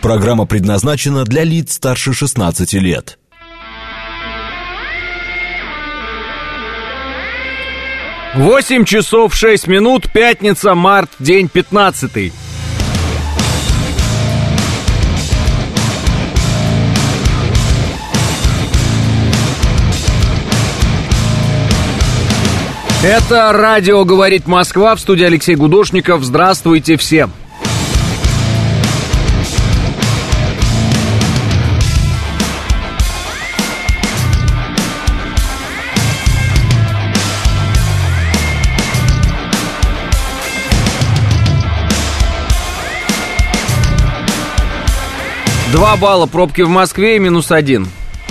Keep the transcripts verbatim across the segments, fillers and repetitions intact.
Программа предназначена для лиц старше шестнадцати лет. восемь часов шесть минут, пятница, март, день пятнадцатый. Это радио «Говорит Москва», в студии Алексей Гудошников. Здравствуйте всем. Два балла пробки в Москве и минус один.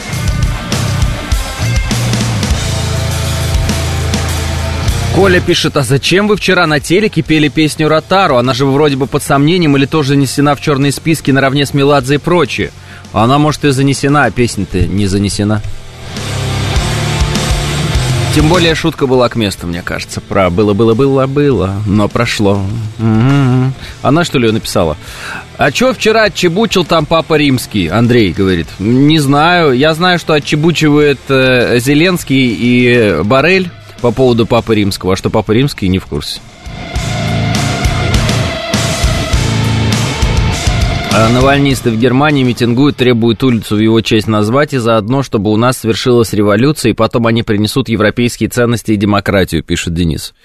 Коля пишет: а зачем вы вчера на телеке пели песню Ротару? Она же вроде бы под сомнением или тоже занесена в черные списки наравне с Меладзе и прочее. Она, может, и занесена, а песня-то не занесена. Тем более шутка была к месту, мне кажется. Про было-было-было-было, но прошло. Угу. Она, что ли, ее написала? А чё вчера отчебучил там Папа Римский? Андрей говорит. Не знаю. Я знаю, что отчебучивает э, Зеленский и Боррель по поводу Папы Римского, а что Папа Римский не в курсе. А навальнисты в Германии митингуют, требуют улицу в его честь назвать, и заодно, чтобы у нас свершилась революция, и потом они принесут европейские ценности и демократию, пишет Денис.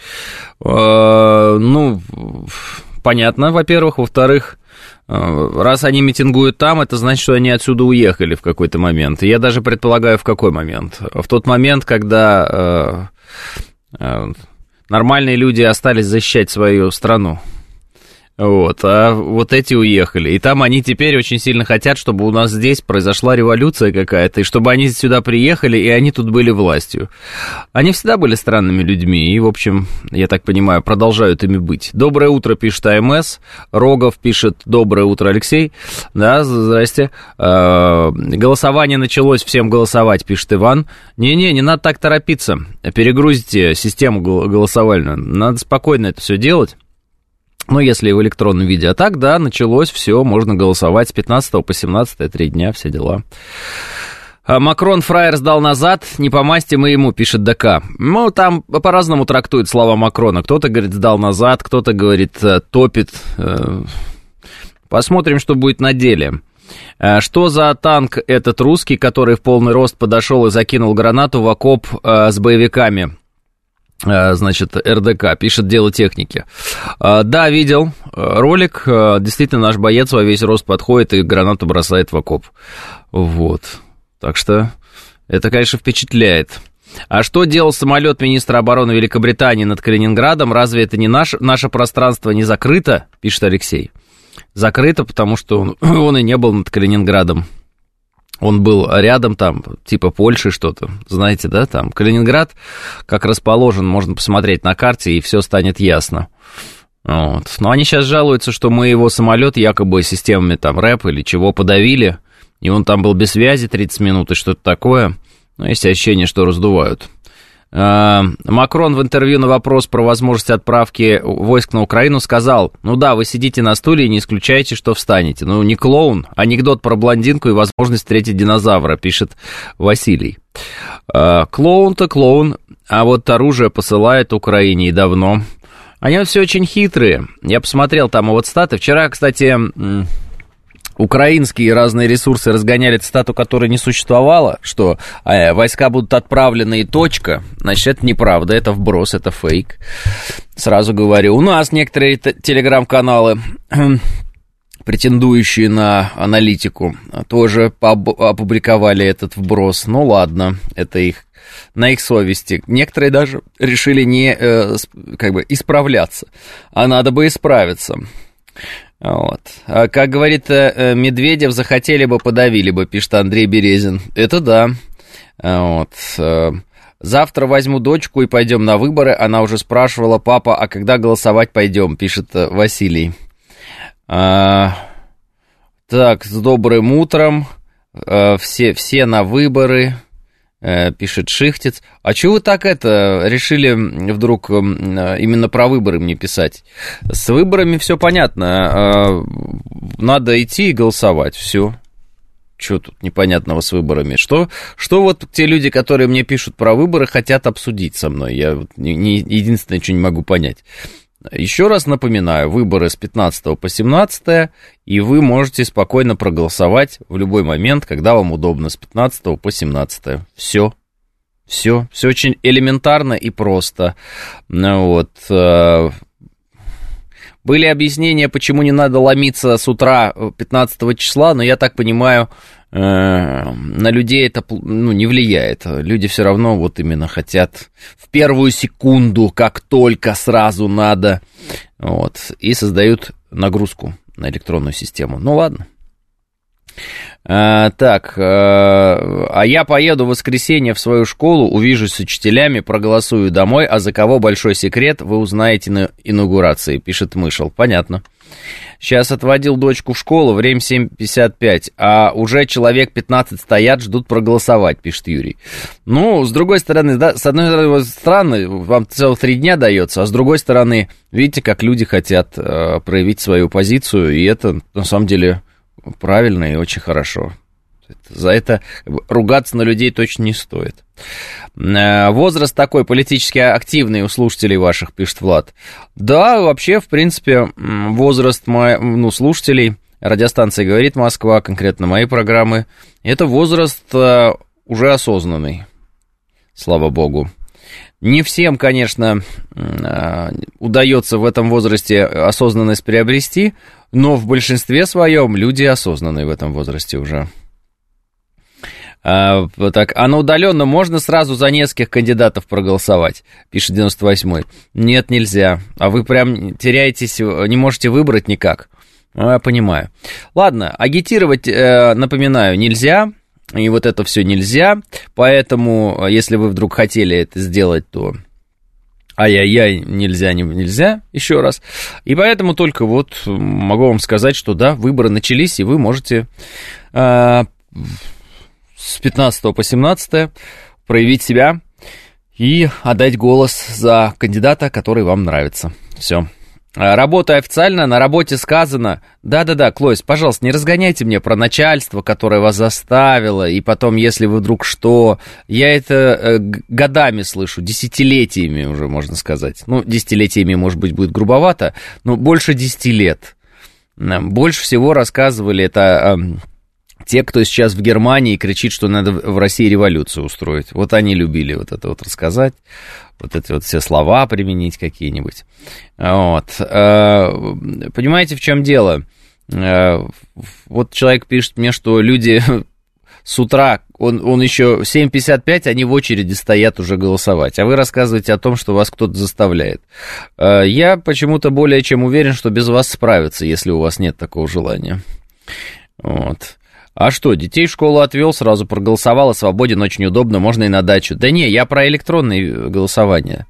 Э, ну, понятно, во-первых. Во-вторых, раз они митингуют там, это значит, что они отсюда уехали в какой-то момент. И я даже предполагаю, в какой момент. В тот момент, когда э, э, нормальные люди остались защищать свою страну. Вот, а вот эти уехали. И там они теперь очень сильно хотят, чтобы у нас здесь произошла революция какая-то, и чтобы они сюда приехали, и они тут были властью. Они всегда были странными людьми, и, в общем, я так понимаю, продолжают ими быть. Доброе утро, пишет АМС. Рогов пишет: доброе утро, Алексей. Да, здрасте. Голосование началось, всем голосовать, пишет Иван. Не-не, не надо так торопиться. Перегрузите систему голосовальную. Надо спокойно это все делать. Ну, если в электронном виде. А так, да, началось все, можно голосовать с пятнадцатого по семнадцатое, три дня, все дела. Макрон фраер сдал назад, не по масти мы ему, пишет ДК. Ну, там по-разному трактуют слова Макрона. Кто-то говорит, сдал назад, кто-то говорит, топит. Посмотрим, что будет на деле. Что за танк этот русский, который в полный рост подошел и закинул гранату в окоп с боевиками? Значит, РДК, пишет дело техники. Да, видел ролик. Действительно, наш боец во весь рост подходит и гранату бросает в окоп. Вот. Так что это, конечно, впечатляет. А что делал самолет министра обороны Великобритании над Калининградом? Разве это не наш, наше пространство не закрыто? Пишет Алексей. Закрыто, потому что он, он и не был над Калининградом. Он был рядом там, типа Польши что-то, знаете, да, там Калининград, как расположен, можно посмотреть на карте, и все станет ясно. Вот. Но они сейчас жалуются, что мы его самолет якобы системами там рэп или чего подавили, и он там был без связи тридцать минут и что-то такое. Ну, есть ощущение, что раздувают. Макрон в интервью на вопрос про возможность отправки войск на Украину сказал: ну да, вы сидите на стуле и не исключаете, что встанете. Ну, не клоун, анекдот про блондинку и возможность встретить динозавра, пишет Василий. Клоун-то клоун, а вот оружие посылает Украине и давно. Они вот все очень хитрые. Я посмотрел там вот статы. Вчера, кстати, украинские разные ресурсы разгоняли цитату, которой не существовало, что э, войска будут отправлены и точка. Значит, это неправда, это вброс, это фейк. Сразу говорю, у нас некоторые т- телеграм-каналы, претендующие на аналитику, тоже поб- опубликовали этот вброс. Ну ладно, это их, на их совести. Некоторые даже решили не э, как бы исправляться, а надо бы исправиться. Вот. А как говорит Медведев, захотели бы, подавили бы, пишет Андрей Березин. Это да. Вот. Завтра возьму дочку и пойдем на выборы. Она уже спрашивала: папа, а когда голосовать пойдем, пишет Василий. А, так, с добрым утром. А, все, все на выборы. пишет Шихтец. А чего вы так это решили вдруг именно про выборы мне писать? С выборами все понятно. Надо идти и голосовать, все. Что тут непонятного с выборами? Что, что вот те люди, которые мне пишут про выборы, хотят обсудить со мной? Я вот не, не, единственное, что не могу понять. Еще раз напоминаю, выборы с пятнадцатого по семнадцатое, и вы можете спокойно проголосовать в любой момент, когда вам удобно, с пятнадцатого по семнадцатое. Все. Все. Все очень элементарно и просто. Вот. Были объяснения, почему не надо ломиться с утра пятнадцатого числа, но я так понимаю, на людей это, ну, не влияет. Люди все равно вот именно хотят в первую секунду, как только сразу надо, вот, и создают нагрузку на электронную систему. Ну ладно. А, так, а, а я поеду в воскресенье в свою школу, увижусь с учителями, проголосую домой, а за кого большой секрет вы узнаете на инаугурации, пишет Мышел. Понятно. Сейчас отводил дочку в школу, время семь пятьдесят пять, а уже человек пятнадцать стоят, ждут проголосовать, пишет Юрий. Ну, с другой стороны, да, с одной стороны, странно, вам целых три дня дается, а с другой стороны, видите, как люди хотят э, проявить свою позицию, и это, на самом деле, правильно и очень хорошо. За это ругаться на людей точно не стоит. Возраст такой политически активный у слушателей ваших, пишет Влад. Да, вообще, в принципе, возраст моих, ну, слушателей, радиостанция «Говорит Москва», конкретно моей программы, это возраст уже осознанный, слава богу. Не всем, конечно, удается в этом возрасте осознанность приобрести, но в большинстве своем люди осознанные в этом возрасте уже. А, вот так. А на удаленно можно сразу за нескольких кандидатов проголосовать, пишет девяносто восьмой. Нет, нельзя. А вы прям теряетесь, не можете выбрать никак. Ну, я понимаю. Ладно, агитировать, э, напоминаю, нельзя. И вот это все нельзя. Поэтому, если вы вдруг хотели это сделать, то ай-яй-яй, нельзя, не, нельзя, еще раз. И поэтому только вот могу вам сказать, что да, выборы начались, и вы можете э, с пятнадцатого по семнадцатое проявить себя и отдать голос за кандидата, который вам нравится. Все. Работа официально, на работе сказано. Да-да-да, Клойс, пожалуйста, не разгоняйте мне про начальство, которое вас заставило, и потом, если вы вдруг что... Я это э, годами слышу, десятилетиями уже, можно сказать. Ну, десятилетиями, может быть, будет грубовато, но больше десяти лет. Больше всего рассказывали это... Э, те, кто сейчас в Германии кричит, что надо в России революцию устроить. Вот они любили вот это вот рассказать, вот эти вот все слова применить какие-нибудь. Вот. Понимаете, в чем дело? Вот человек пишет мне, что люди с утра, он, он еще семь пятьдесят пять, они в очереди стоят уже голосовать, а вы рассказываете о том, что вас кто-то заставляет. Я почему-то более чем уверен, что без вас справятся, если у вас нет такого желания. Вот. А что, детей в школу отвел, сразу проголосовал, свободен, очень удобно, можно и на дачу. Да не, я про электронное голосование.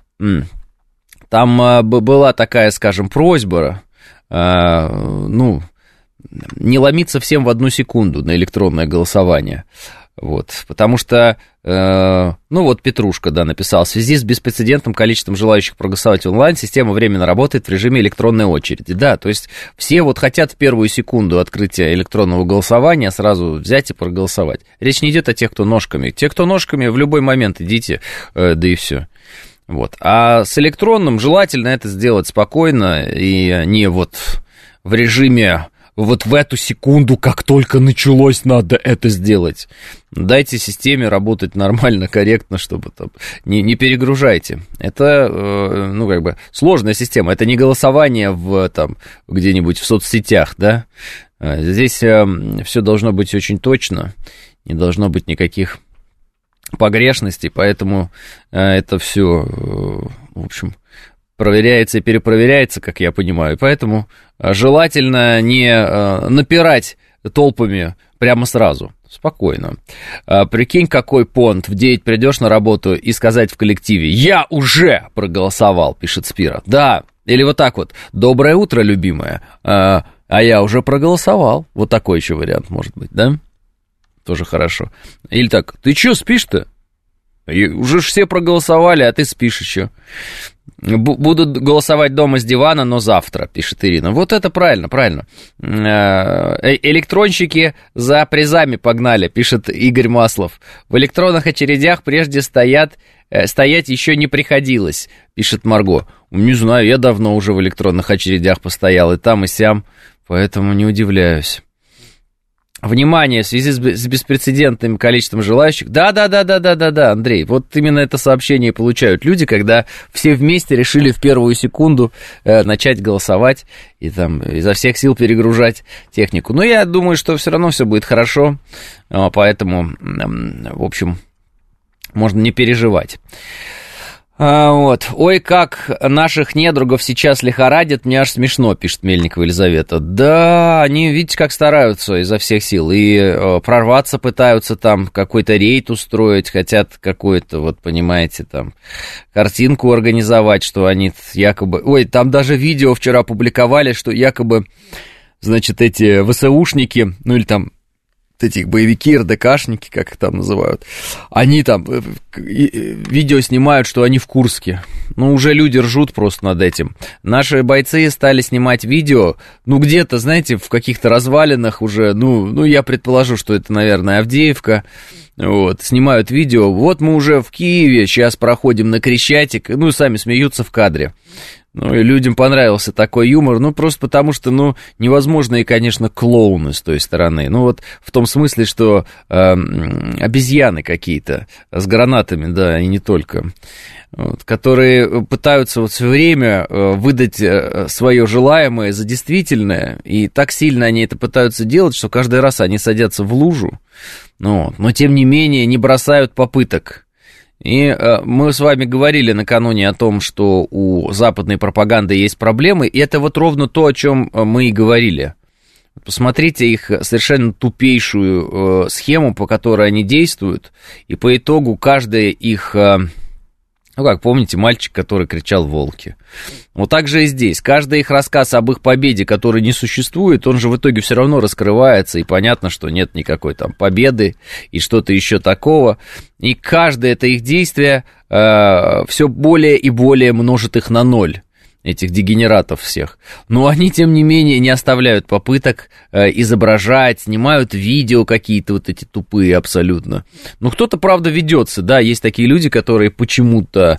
Там а, была такая, скажем, просьба, а, ну, не ломиться всем в одну секунду на электронное голосование. Вот, потому что, э, ну вот Петрушка, да, написал, в связи с беспрецедентным количеством желающих проголосовать онлайн, система временно работает в режиме электронной очереди, да, то есть все вот хотят в первую секунду открытия электронного голосования сразу взять и проголосовать. Речь не идет о тех, кто ножками, те, кто ножками, в любой момент идите, э, да и все. Вот, а с электронным желательно это сделать спокойно и не вот в режиме... Вот в эту секунду, как только началось, надо это сделать. Дайте системе работать нормально, корректно, чтобы там... Не, не перегружайте. Это, э, ну, как бы, сложная система. Это не голосование в, там, где-нибудь в соцсетях, да? Здесь э, все должно быть очень точно. Не должно быть никаких погрешностей, поэтому э, это все, э, в общем... проверяется и перепроверяется, как я понимаю, поэтому желательно не напирать толпами прямо сразу, спокойно. Прикинь, какой понт, в девять придешь на работу и сказать в коллективе: «Я уже проголосовал», пишет Спира. Да, или вот так вот: «Доброе утро, любимая, а я уже проголосовал». Вот такой еще вариант может быть, да? тоже хорошо. Или так, ты чё спишь-то? И уже все проголосовали, а ты спишь еще. Будут голосовать дома с дивана, но завтра, пишет Ирина. Вот это правильно, правильно. Электронщики за призами погнали, пишет Игорь Маслов. В электронных очередях прежде стоят, стоять еще не приходилось, пишет Марго. Не знаю, я давно уже в электронных очередях постоял, и там, и сям, поэтому не удивляюсь. Внимание, в связи с беспрецедентным количеством желающих... Да-да-да-да-да-да-да, Андрей, вот именно это сообщение получают люди, когда все вместе решили в первую секунду э, начать голосовать и там изо всех сил перегружать технику. Но я думаю, что все равно все будет хорошо, э, поэтому, э, в общем, можно не переживать. А, вот. Ой, как наших недругов сейчас лихорадит, мне аж смешно, пишет Мельникова Елизавета. Да, они, видите, как стараются изо всех сил, и э, прорваться пытаются там, какой-то рейд устроить, хотят какую-то, вот, понимаете, там, картинку организовать, что они якобы... Ой, там даже видео вчера опубликовали, что якобы, значит, эти ВСУшники, ну или там... эти боевики, РДКшники, как их там называют, они там видео снимают, что они в Курске. Ну, уже люди ржут просто над этим. Наши бойцы стали снимать видео, ну, где-то, знаете, в каких-то развалинах уже, ну, ну я предположу, что это, наверное, Авдеевка, вот, снимают видео. Вот мы уже в Киеве, сейчас проходим на Крещатик, ну, и сами смеются в кадре. Ну, и людям понравился такой юмор, ну, просто потому что, ну, невозможные, конечно, клоуны с той стороны. Ну, вот в том смысле, что э, обезьяны какие-то с гранатами, да, и не только, вот, которые пытаются вот все время э, выдать э, свое желаемое за действительное, и так сильно они это пытаются делать, что каждый раз они садятся в лужу, ну, но, тем не менее, не бросают попыток. И э, мы с вами говорили накануне о том, что у западной пропаганды есть проблемы, и это вот ровно то, о чем мы и говорили. Посмотрите их совершенно тупейшую э, схему, по которой они действуют, и по итогу каждая их... Э, ну, как помните, мальчик, который кричал «волки». Вот так же и здесь. Каждый их рассказ об их победе, который не существует, он же в итоге все равно раскрывается, и понятно, что нет никакой там победы и что-то еще такого. И каждое это их действие э, все более и более множит их на ноль, этих дегенератов всех. Но они, тем не менее, не оставляют попыток э, изображать, снимают видео какие-то вот эти тупые абсолютно. Ну, кто-то, правда, ведется, да, есть такие люди, которые почему-то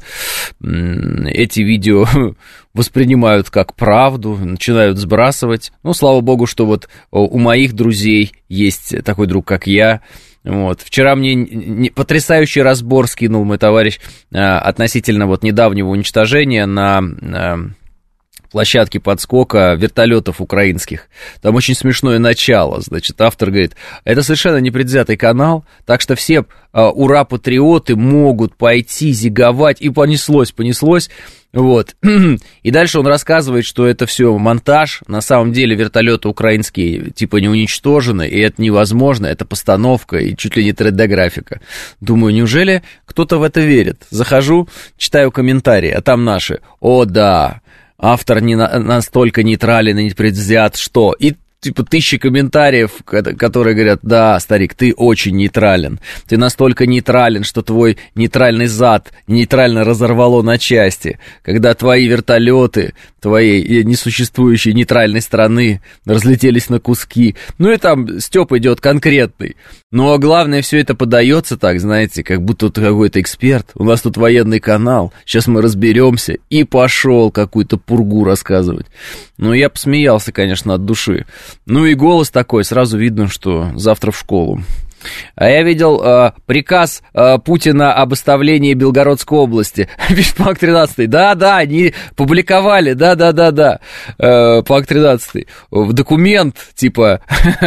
м- эти видео воспринимают как правду, начинают сбрасывать. Ну, слава богу, что вот у моих друзей есть такой друг, как я. Вот. Вчера мне потрясающий разбор скинул мой товарищ а, относительно вот недавнего уничтожения на а, площадке подскока вертолетов украинских. Там очень смешное начало. Значит, автор говорит, это совершенно непредвзятый канал, так что все а, ура-патриоты могут пойти зиговать, и понеслось, понеслось. Вот. И дальше он рассказывает, что это все монтаж. На самом деле вертолеты украинские типа не уничтожены, и это невозможно, это постановка и чуть ли не три дэ-графика. Думаю, неужели кто-то в это верит? Захожу, читаю комментарии, а там наши. О, да, автор не на- настолько нейтрален и непредвзят, что... И типа тысячи комментариев, которые говорят, да, старик, ты очень нейтрален, ты настолько нейтрален, что твой нейтральный зад нейтрально разорвало на части, когда твои вертолеты твоей несуществующей нейтральной страны разлетелись на куски. Ну и там стёб идет конкретный. Но главное, все это подается так, знаете, как будто ты какой-то эксперт. У нас тут военный канал, сейчас мы разберемся. И пошел какую-то пургу рассказывать. Ну, я посмеялся, конечно, от души. Ну и голос такой, сразу видно, что завтра в школу. А я видел э, приказ э, Путина об оставлении Белгородской области. Пишет ПАК тринадцать. Да-да, они публиковали, да-да-да-да. Э, ПАК тринадцать. Документ, типа,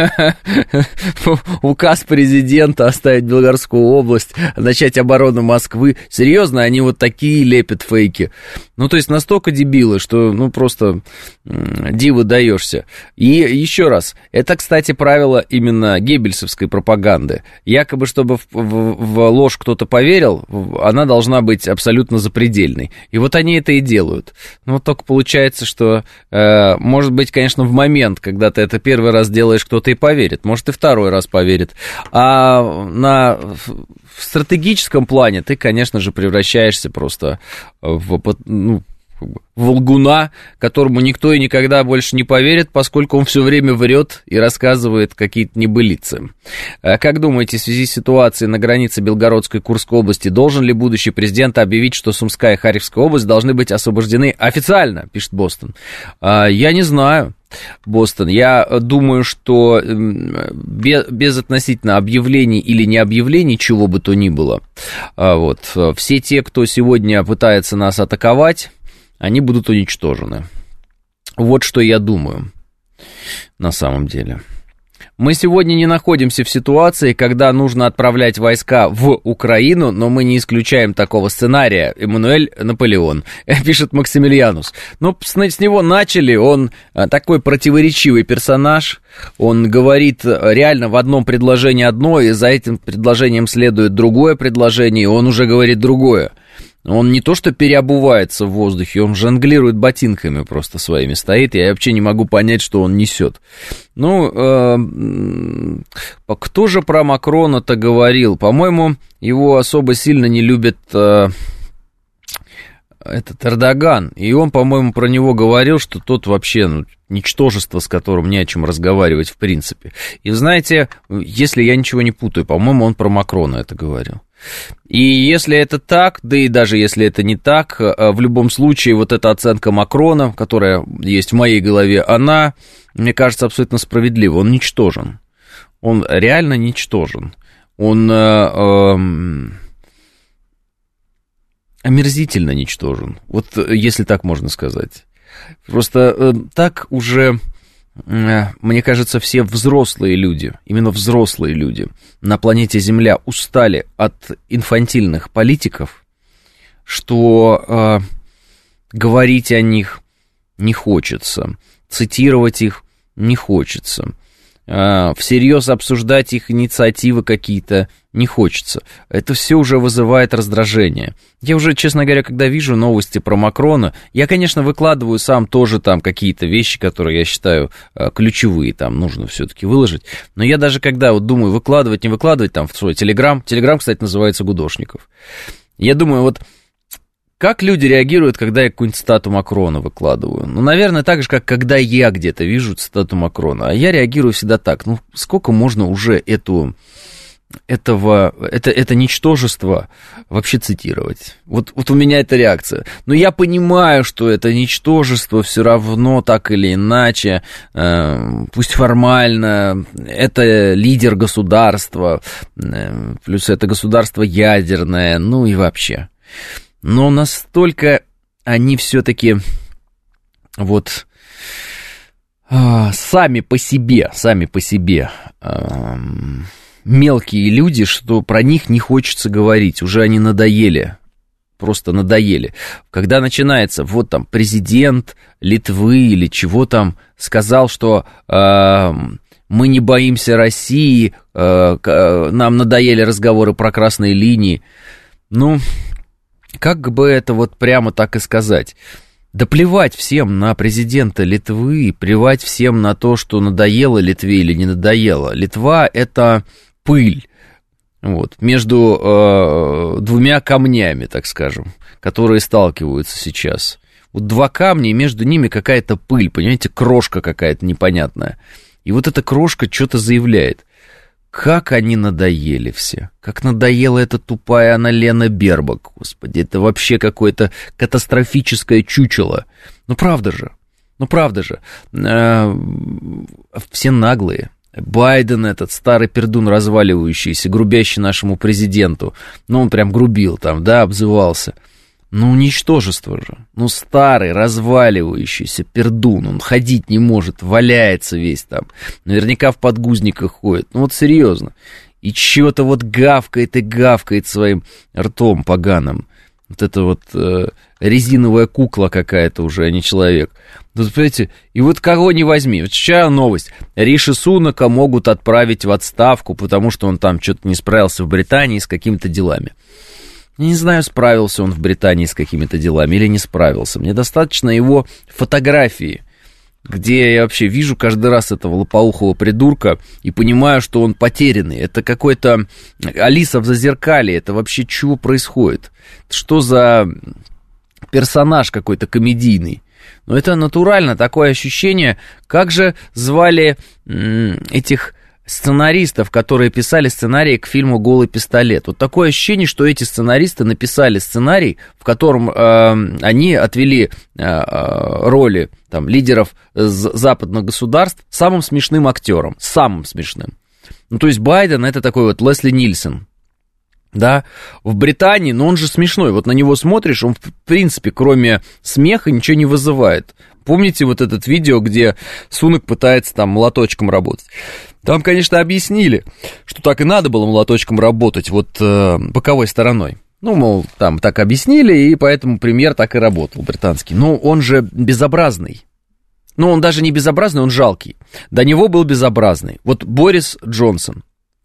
указ президента оставить Белгородскую область, начать оборону Москвы. Серьезно, они вот такие лепят фейки. Ну, то есть настолько дебилы, что, ну, просто диву даешься. И еще раз, это, кстати, правило именно геббельсовской пропаганды. Якобы, чтобы в, в, в ложь кто-то поверил, она должна быть абсолютно запредельной. И вот они это и делают. Ну, вот только получается, что, э, может быть, конечно, в момент, когда ты это первый раз делаешь, кто-то и поверит. Может, и второй раз поверит. А на... В стратегическом плане ты, конечно же, превращаешься просто в, ну, в лгуна, которому никто и никогда больше не поверит, поскольку он все время врет и рассказывает какие-то небылицы. Как думаете, в связи с ситуацией на границе Белгородской и Курской области, должен ли будущий президент объявить, что Сумская и Харьковская область должны быть освобождены официально, пишет Бостон? Я не знаю. Бостон, я думаю, что без, без относительно объявлений или не объявлений, чего бы то ни было, вот, все те, кто сегодня пытается нас атаковать, они будут уничтожены. Вот что я думаю на самом деле. Мы сегодня не находимся в ситуации, когда нужно отправлять войска в Украину, но мы не исключаем такого сценария. Эммануэль Наполеон, пишет Максимилианус. Ну, с, с него начали, он такой противоречивый персонаж, он говорит реально в одном предложении одно, и за этим предложением следует другое предложение, и он уже говорит другое. Он не то что переобувается в воздухе, он жонглирует ботинками просто своими, стоит. Я вообще не могу понять, что он несет. Ну, э, кто же про Макрона-то говорил? По-моему, его особо сильно не любит э, этот Эрдоган. И он, по-моему, про него говорил, что тот вообще ну, ничтожество, с которым не о чем разговаривать в принципе. И знаете, если я ничего не путаю, по-моему, он про Макрона это говорил. И если это так, да и даже если это не так, в любом случае вот эта оценка Макрона, которая есть в моей голове, она, мне кажется, абсолютно справедлива. Он ничтожен. Он реально ничтожен. Он э, э, омерзительно ничтожен. Вот если так можно сказать. Просто э, так уже... Мне кажется, все взрослые люди, именно взрослые люди на планете Земля устали от инфантильных политиков, что э, говорить о них не хочется, цитировать их не хочется, э, всерьез обсуждать их инициативы какие-то не хочется. Это все уже вызывает раздражение. Я уже, честно говоря, когда вижу новости про Макрона, я, конечно, выкладываю сам тоже там какие-то вещи, которые я считаю ключевые, там нужно все-таки выложить. Но я даже когда вот думаю, выкладывать, не выкладывать там в свой Телеграм, Телеграм, кстати, называется Гудошников. Я думаю, вот как люди реагируют, когда я какую-нибудь цитату Макрона выкладываю? Ну, наверное, так же, как когда я где-то вижу цитату Макрона. А я реагирую всегда так. Ну, сколько можно уже эту... этого, это, это ничтожество вообще цитировать. Вот, вот у меня эта реакция. Но я понимаю, что это ничтожество все равно так или иначе, э, пусть формально, это лидер государства, э, плюс это государство ядерное, ну и вообще. Но настолько они все-таки вот э, сами по себе, сами по себе... Э, мелкие люди, что про них не хочется говорить, уже они надоели, просто надоели. Когда начинается, вот там, президент Литвы или чего там, сказал, что э, мы не боимся России, э, нам надоели разговоры про красные линии, ну, как бы это вот прямо так и сказать? Да плевать всем на президента Литвы, плевать всем на то, что надоело Литве или не надоело. Литва — это... пыль, вот, между э, двумя камнями, так скажем, которые сталкиваются сейчас. Вот два камня, и между ними какая-то пыль, понимаете, крошка какая-то непонятная. И вот эта крошка что-то заявляет. Как они надоели все. Как надоела эта тупая Анна-Лена Бербак, господи, это вообще какое-то катастрофическое чучело. Ну, правда же, ну, правда же. Э, все наглые. Байден этот, старый пердун разваливающийся, грубящий нашему президенту. Ну, он прям грубил там, да, обзывался. Ну, ничтожество же. Ну, старый, разваливающийся пердун. Он ходить не может, валяется весь там. Наверняка в подгузниках ходит. Ну, вот серьезно. И чего-то вот гавкает и гавкает своим ртом поганым. Вот это вот э, резиновая кукла какая-то уже, а не человек. Тут, понимаете, и вот кого не возьми. Вот сейчас новость. Риши Сунака могут отправить в отставку, потому что он там что-то не справился в Британии с какими-то делами. Я не знаю, справился он в Британии с какими-то делами или не справился. Мне достаточно его фотографии, где я вообще вижу каждый раз этого лопоухого придурка и понимаю, что он потерянный. Это какой-то Алиса в Зазеркалье. Это вообще чего происходит? Что за персонаж какой-то комедийный? Но это натурально такое ощущение. Как же звали м- этих сценаристов, которые писали сценарий к фильму «Голый пистолет»? Вот такое ощущение, что эти сценаристы написали сценарий, в котором э, они отвели э, роли там, лидеров западных государств самым смешным актером, самым смешным. Ну, то есть Байден — это такой вот Лесли Нильсон, да, в Британии, но он же смешной, вот на него смотришь, он, в принципе, кроме смеха ничего не вызывает. Помните вот это видео, где Сунак пытается там молоточком работать? Там, конечно, объяснили, что так и надо было молоточком работать, вот э, боковой стороной. Ну, мол, там так объяснили, и поэтому премьер так и работал, британский. Но он же безобразный. Ну, он даже не безобразный, он жалкий. До него был безобразный. Вот Борис Джонсон.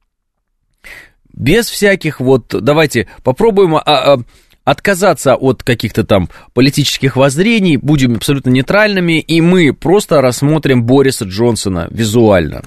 Без всяких вот... Давайте попробуем... А, а, отказаться от каких-то там политических воззрений, будем абсолютно нейтральными, и мы просто рассмотрим Бориса Джонсона визуально.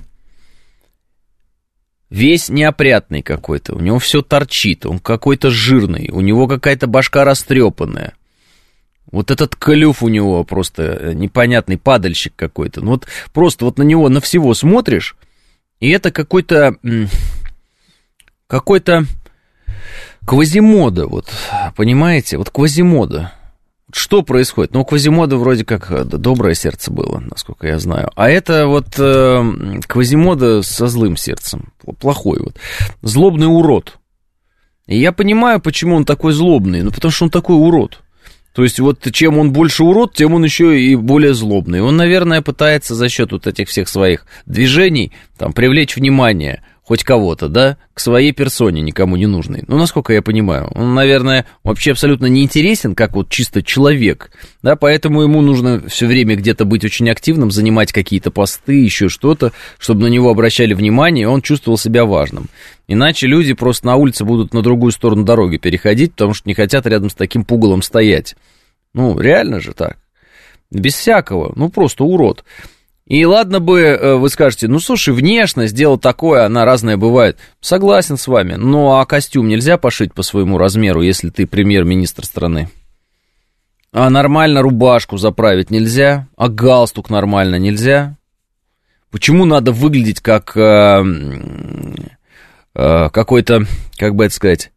Весь неопрятный какой-то, у него все торчит, он какой-то жирный, у него какая-то башка растрепанная. Вот этот клюв у него просто непонятный, падальщик какой-то. Ну вот просто вот на него, на всего смотришь, и это какой-то... Какой-то... Квазимода, вот, понимаете, вот Квазимода. Что происходит? Ну, у Квазимода вроде как доброе сердце было, насколько я знаю. А это вот э, Квазимода со злым сердцем, плохой вот, злобный урод. И я понимаю, почему он такой злобный, ну, потому что он такой урод. То есть вот чем он больше урод, тем он еще и более злобный. Он, наверное, пытается за счет вот этих всех своих движений там привлечь внимание хоть кого-то, да, к своей персоне, никому не нужной. Ну, насколько я понимаю, он, наверное, вообще абсолютно не интересен, как вот чисто человек, да, поэтому ему нужно все время где-то быть очень активным, занимать какие-то посты, еще что-то, чтобы на него обращали внимание, и он чувствовал себя важным. Иначе люди просто на улице будут на другую сторону дороги переходить, потому что не хотят рядом с таким пугалом стоять. Ну, реально же так. Без всякого, ну, просто урод. И ладно бы, вы скажете, ну, слушай, внешность, дело такое, она разная бывает. Согласен с вами, ну, а костюм нельзя пошить по своему размеру, если ты премьер-министр страны? А нормально рубашку заправить нельзя? А галстук нормально нельзя? Почему надо выглядеть как э, э, какой-то, как бы это сказать,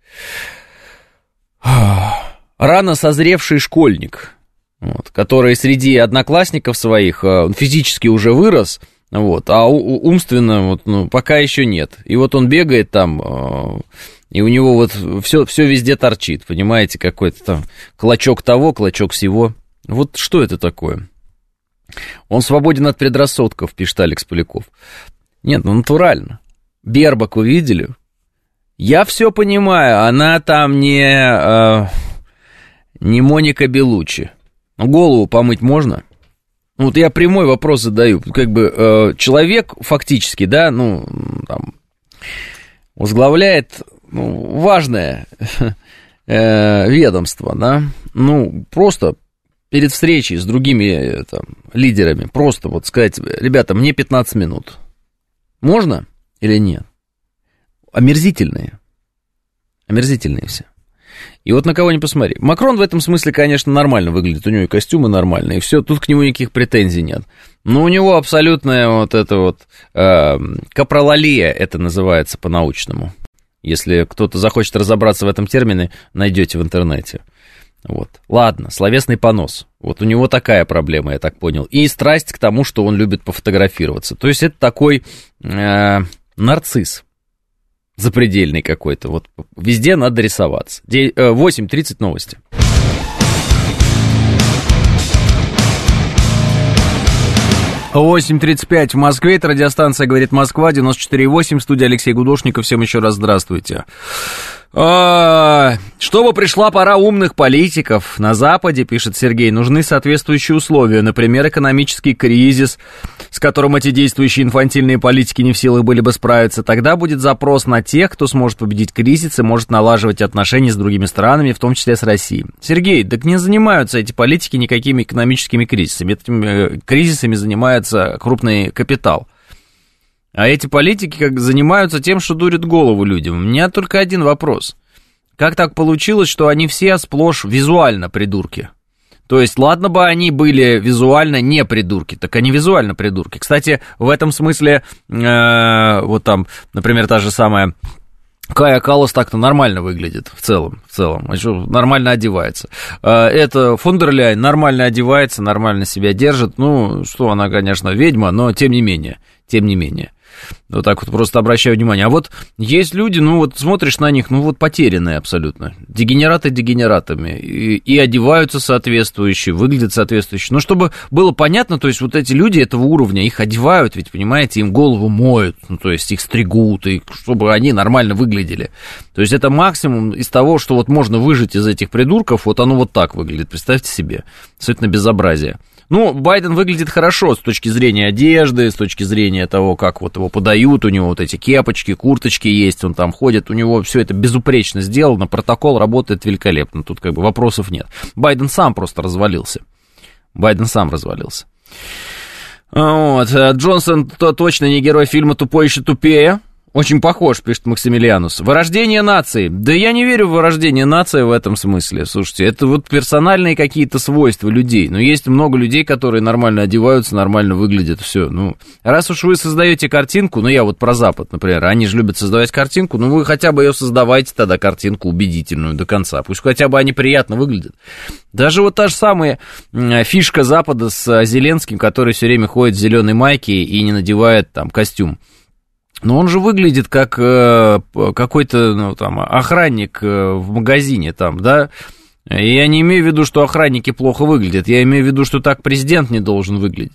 рано созревший школьник? Вот, который среди одноклассников своих он физически уже вырос, вот, а у, умственно вот, ну, пока еще нет. И вот он бегает там, и у него вот все, все везде торчит, понимаете, какой-то там клочок того, клочок всего. Вот что это такое? Он свободен от предрассудков, пишет Алекс Поляков. Нет, ну натурально. Бербак увидели? Я все понимаю, она там не, не Моника Белуччи. Голову помыть можно? Ну, вот я прямой вопрос задаю. Как бы э, человек фактически, да, ну, там, возглавляет ну, важное э, ведомство, да, ну, просто перед встречей с другими там, лидерами, просто вот сказать, ребята, мне пятнадцать минут. Можно или нет? Омерзительные. Омерзительные все. И вот на кого ни посмотри. Макрон в этом смысле, конечно, нормально выглядит. У него и костюмы нормальные, и все. Тут к нему никаких претензий нет. Но у него абсолютная вот это вот э, капролалия, это называется по-научному. Если кто-то захочет разобраться в этом термине, найдете в интернете. Вот. Ладно, словесный понос. Вот у него такая проблема, я так понял. И страсть к тому, что он любит пофотографироваться. То есть это такой э, нарцисс. Запредельный какой-то. Вот везде надо рисоваться. восемь тридцать новости. восемь тридцать пять в Москве. Это радиостанция «Говорит Москва», девяносто четыре и восемь. Студия Алексей Гудошников. Всем еще раз здравствуйте. Чтобы пришла пора умных политиков. На Западе, пишет Сергей, нужны соответствующие условия. Например, экономический кризис, с которым эти действующие инфантильные политики не в силах были бы справиться. Тогда будет запрос на тех, кто сможет победить кризис и может налаживать отношения с другими странами, в том числе с Россией. Сергей, так не занимаются эти политики никакими экономическими кризисами. Этими кризисами занимается крупный капитал. А эти политики как занимаются тем, что дурят голову людям. У меня только один вопрос. Как так получилось, что они все сплошь визуально придурки? То есть, ладно бы они были визуально не придурки, так они визуально придурки. Кстати, в этом смысле, э, вот там, например, та же самая Кая Каллас так-то нормально выглядит в целом, в целом, нормально одевается. Это фон дер Ляйен нормально одевается, нормально себя держит. Ну, что она, конечно, ведьма, но тем не менее, тем не менее. Вот так вот просто обращаю внимание. А вот есть люди, ну вот смотришь на них, ну вот потерянные абсолютно. Дегенераты дегенератами. И, и одеваются соответствующе, выглядят соответствующе. Но чтобы было понятно, то есть вот эти люди этого уровня, их одевают, ведь, понимаете, им голову моют, ну то есть их стригут, и чтобы они нормально выглядели. То есть это максимум из того, что вот можно выжать из этих придурков, вот оно вот так выглядит, представьте себе. Абсолютно безобразие. Ну, Байден выглядит хорошо с точки зрения одежды, с точки зрения того, как вот его подают, у него вот эти кепочки, курточки есть, он там ходит, у него все это безупречно сделано, протокол работает великолепно, тут как бы вопросов нет. Байден сам просто развалился. Байден сам развалился. Вот, Джонсон то точно не герой фильма «Тупой еще тупее». Очень похож, пишет Максимилианус. Вырождение нации. Да я не верю в вырождение нации в этом смысле. Слушайте, это вот персональные какие-то свойства людей. Но есть много людей, которые нормально одеваются, нормально выглядят, все. Ну, раз уж вы создаете картинку, ну я вот про Запад, например, они же любят создавать картинку, ну вы хотя бы ее создавайте тогда, картинку убедительную до конца. Пусть хотя бы они приятно выглядят. Даже вот та же самая фишка Запада с Зеленским, который все время ходит в зеленой майке и не надевает там костюм. Но он же выглядит как э, какой-то, ну, там, охранник э, в магазине, там, да? И я не имею в виду, что охранники плохо выглядят, я имею в виду, что так президент не должен выглядеть.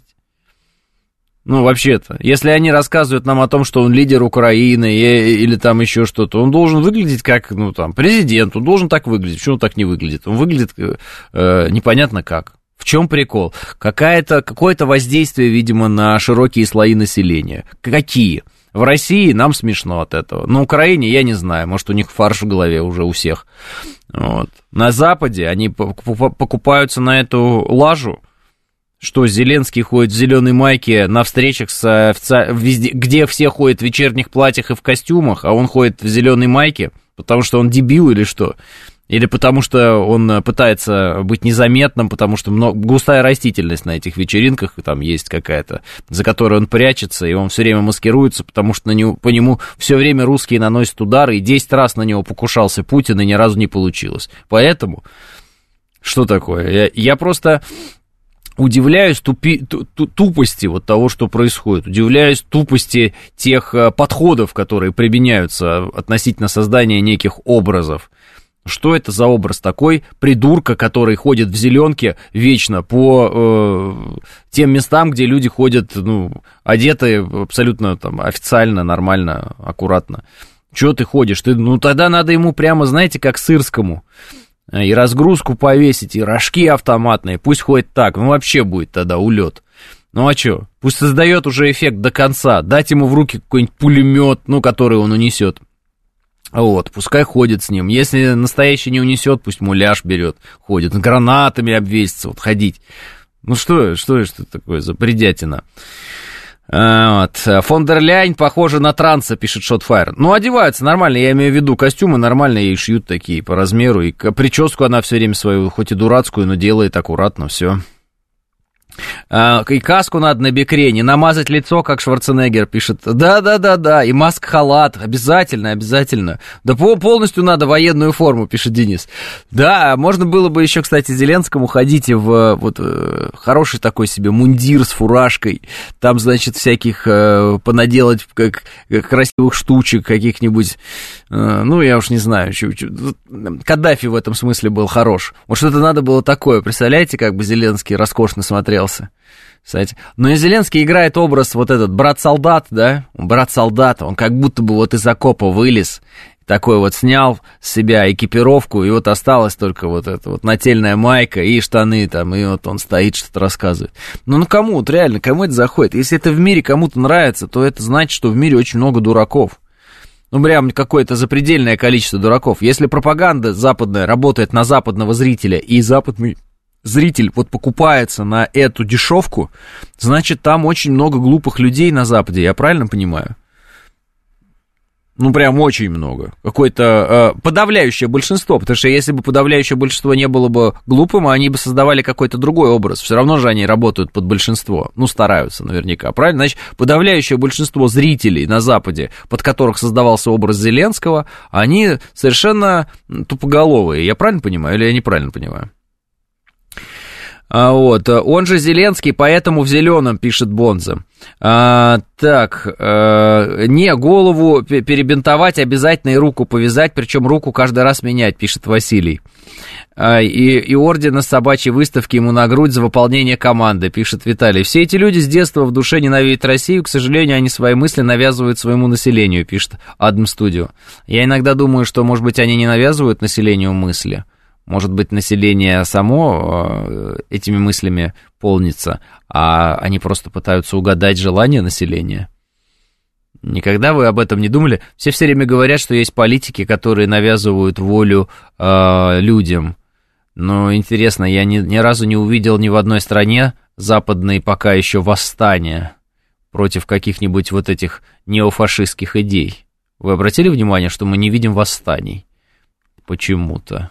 Ну, вообще-то, если они рассказывают нам о том, что он лидер Украины и, или там еще что-то, он должен выглядеть как, ну, там, президент, он должен так выглядеть. Почему он так не выглядит? Он выглядит э, непонятно как. В чем прикол? Какая-то, какое-то воздействие, видимо, на широкие слои населения. Какие? В России нам смешно от этого. На Украине, я не знаю, может, у них фарш в голове уже у всех. Вот. На Западе они покупаются на эту лажу, что Зеленский ходит в зеленой майке на встречах, с офици... Везде, где все ходят в вечерних платьях и в костюмах, а он ходит в зеленой майке, потому что он дебил или что? Или потому что он пытается быть незаметным, потому что много, густая растительность на этих вечеринках там есть какая-то, за которой он прячется, и он все время маскируется, потому что на него, по нему все время русские наносят удары, и десять раз на него покушался Путин, и ни разу не получилось. Поэтому, что такое? Я, я просто удивляюсь тупи, тупости вот того, что происходит, удивляюсь тупости тех подходов, которые применяются относительно создания неких образов. Что это за образ такой? Придурка, который ходит в зеленке вечно по э, тем местам, где люди ходят, ну, одетые абсолютно там официально, нормально, аккуратно. Чего ты ходишь? Ты, ну, тогда надо ему прямо, знаете, как Сырскому, и разгрузку повесить, и рожки автоматные, пусть ходит так, ну, вообще будет тогда улет. Ну, а что? Пусть создает уже эффект до конца, дать ему в руки какой-нибудь пулемет, ну, который он унесет. Вот, пускай ходит с ним. Если настоящий не унесет, пусть муляж берет, ходит, гранатами обвесится, вот ходить. Ну что, что, что такое за бредятина? А, вот. Фон дер Ляйен похожа на транса, пишет Шотфайр. Ну, одеваются нормально, я имею в виду, костюмы нормально ей шьют такие по размеру. И прическу она все время свою, хоть и дурацкую, но делает аккуратно, все. И каску надо на бекре, не намазать лицо, как Шварценеггер пишет. Да-да-да-да, и маск-халат, обязательно, обязательно. Да полностью надо военную форму, пишет Денис. Да, можно было бы еще, кстати, Зеленскому ходить в вот хороший такой себе мундир с фуражкой. Там, значит, всяких понаделать как, красивых штучек каких-нибудь. Ну, я уж не знаю. Каддафи в этом смысле был хорош. Вот что-то надо было такое. Представляете, как бы Зеленский роскошно смотрелся? Кстати. Но и Зеленский играет образ вот этот брат-солдат, да? Брат-солдат, он как будто бы вот из окопа вылез, такой вот снял с себя экипировку, и вот осталась только вот эта вот нательная майка и штаны там, и вот он стоит, что-то рассказывает. Ну, ну кому, вот реально, кому это заходит? Если это в мире кому-то нравится, то это значит, что в мире очень много дураков. Ну, прям какое-то запредельное количество дураков. Если пропаганда западная работает на западного зрителя, и западный зритель вот покупается на эту дешевку, значит, там очень много глупых людей на Западе, я правильно понимаю? Ну, прям очень много. Какое-то э, подавляющее большинство, потому что если бы подавляющее большинство не было бы глупым, они бы создавали какой-то другой образ. Все равно же они работают под большинство. Ну, стараются наверняка, правильно? Значит, подавляющее большинство зрителей на Западе, под которых создавался образ Зеленского, они совершенно тупоголовые. Я правильно понимаю или я неправильно понимаю? А, вот, он же Зеленский, поэтому в зеленом, пишет Бонза. А, так, а, не, голову перебинтовать обязательно и руку повязать, причем руку каждый раз менять, пишет Василий. А, и, и ордена собачьей выставки ему на грудь за выполнение команды, пишет Виталий. Все эти люди с детства в душе ненавидят Россию, к сожалению, они свои мысли навязывают своему населению, пишет Адам Студио. Я иногда думаю, что, может быть, они не навязывают населению мысли. Может быть, население само этими мыслями полнится, а они просто пытаются угадать желания населения. Никогда вы об этом не думали? Все все время говорят, что есть политики, которые навязывают волю э, людям. Но интересно, я ни, ни разу не увидел ни в одной стране западной пока еще восстания против каких-нибудь вот этих неофашистских идей. Вы обратили внимание, что мы не видим восстаний? Почему-то.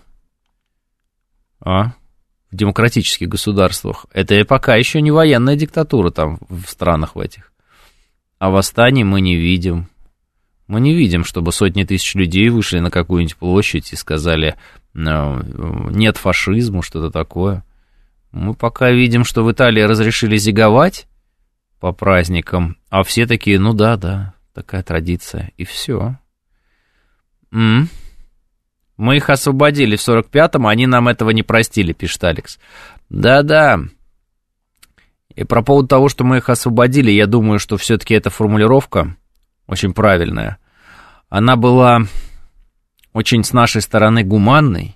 А? В демократических государствах. Это пока еще не военная диктатура там в странах в этих. А восстаний мы не видим. Мы не видим, чтобы сотни тысяч людей вышли на какую-нибудь площадь и сказали, нет фашизму, что-то такое. Мы пока видим, что в Италии разрешили зиговать по праздникам, а все такие, ну да, да, такая традиция, и все. М-м. Мы их освободили в сорок пятом, они нам этого не простили, пишет Алекс. Да-да. И про поводу того, что мы их освободили, я думаю, что все-таки эта формулировка очень правильная. Она была очень с нашей стороны гуманной,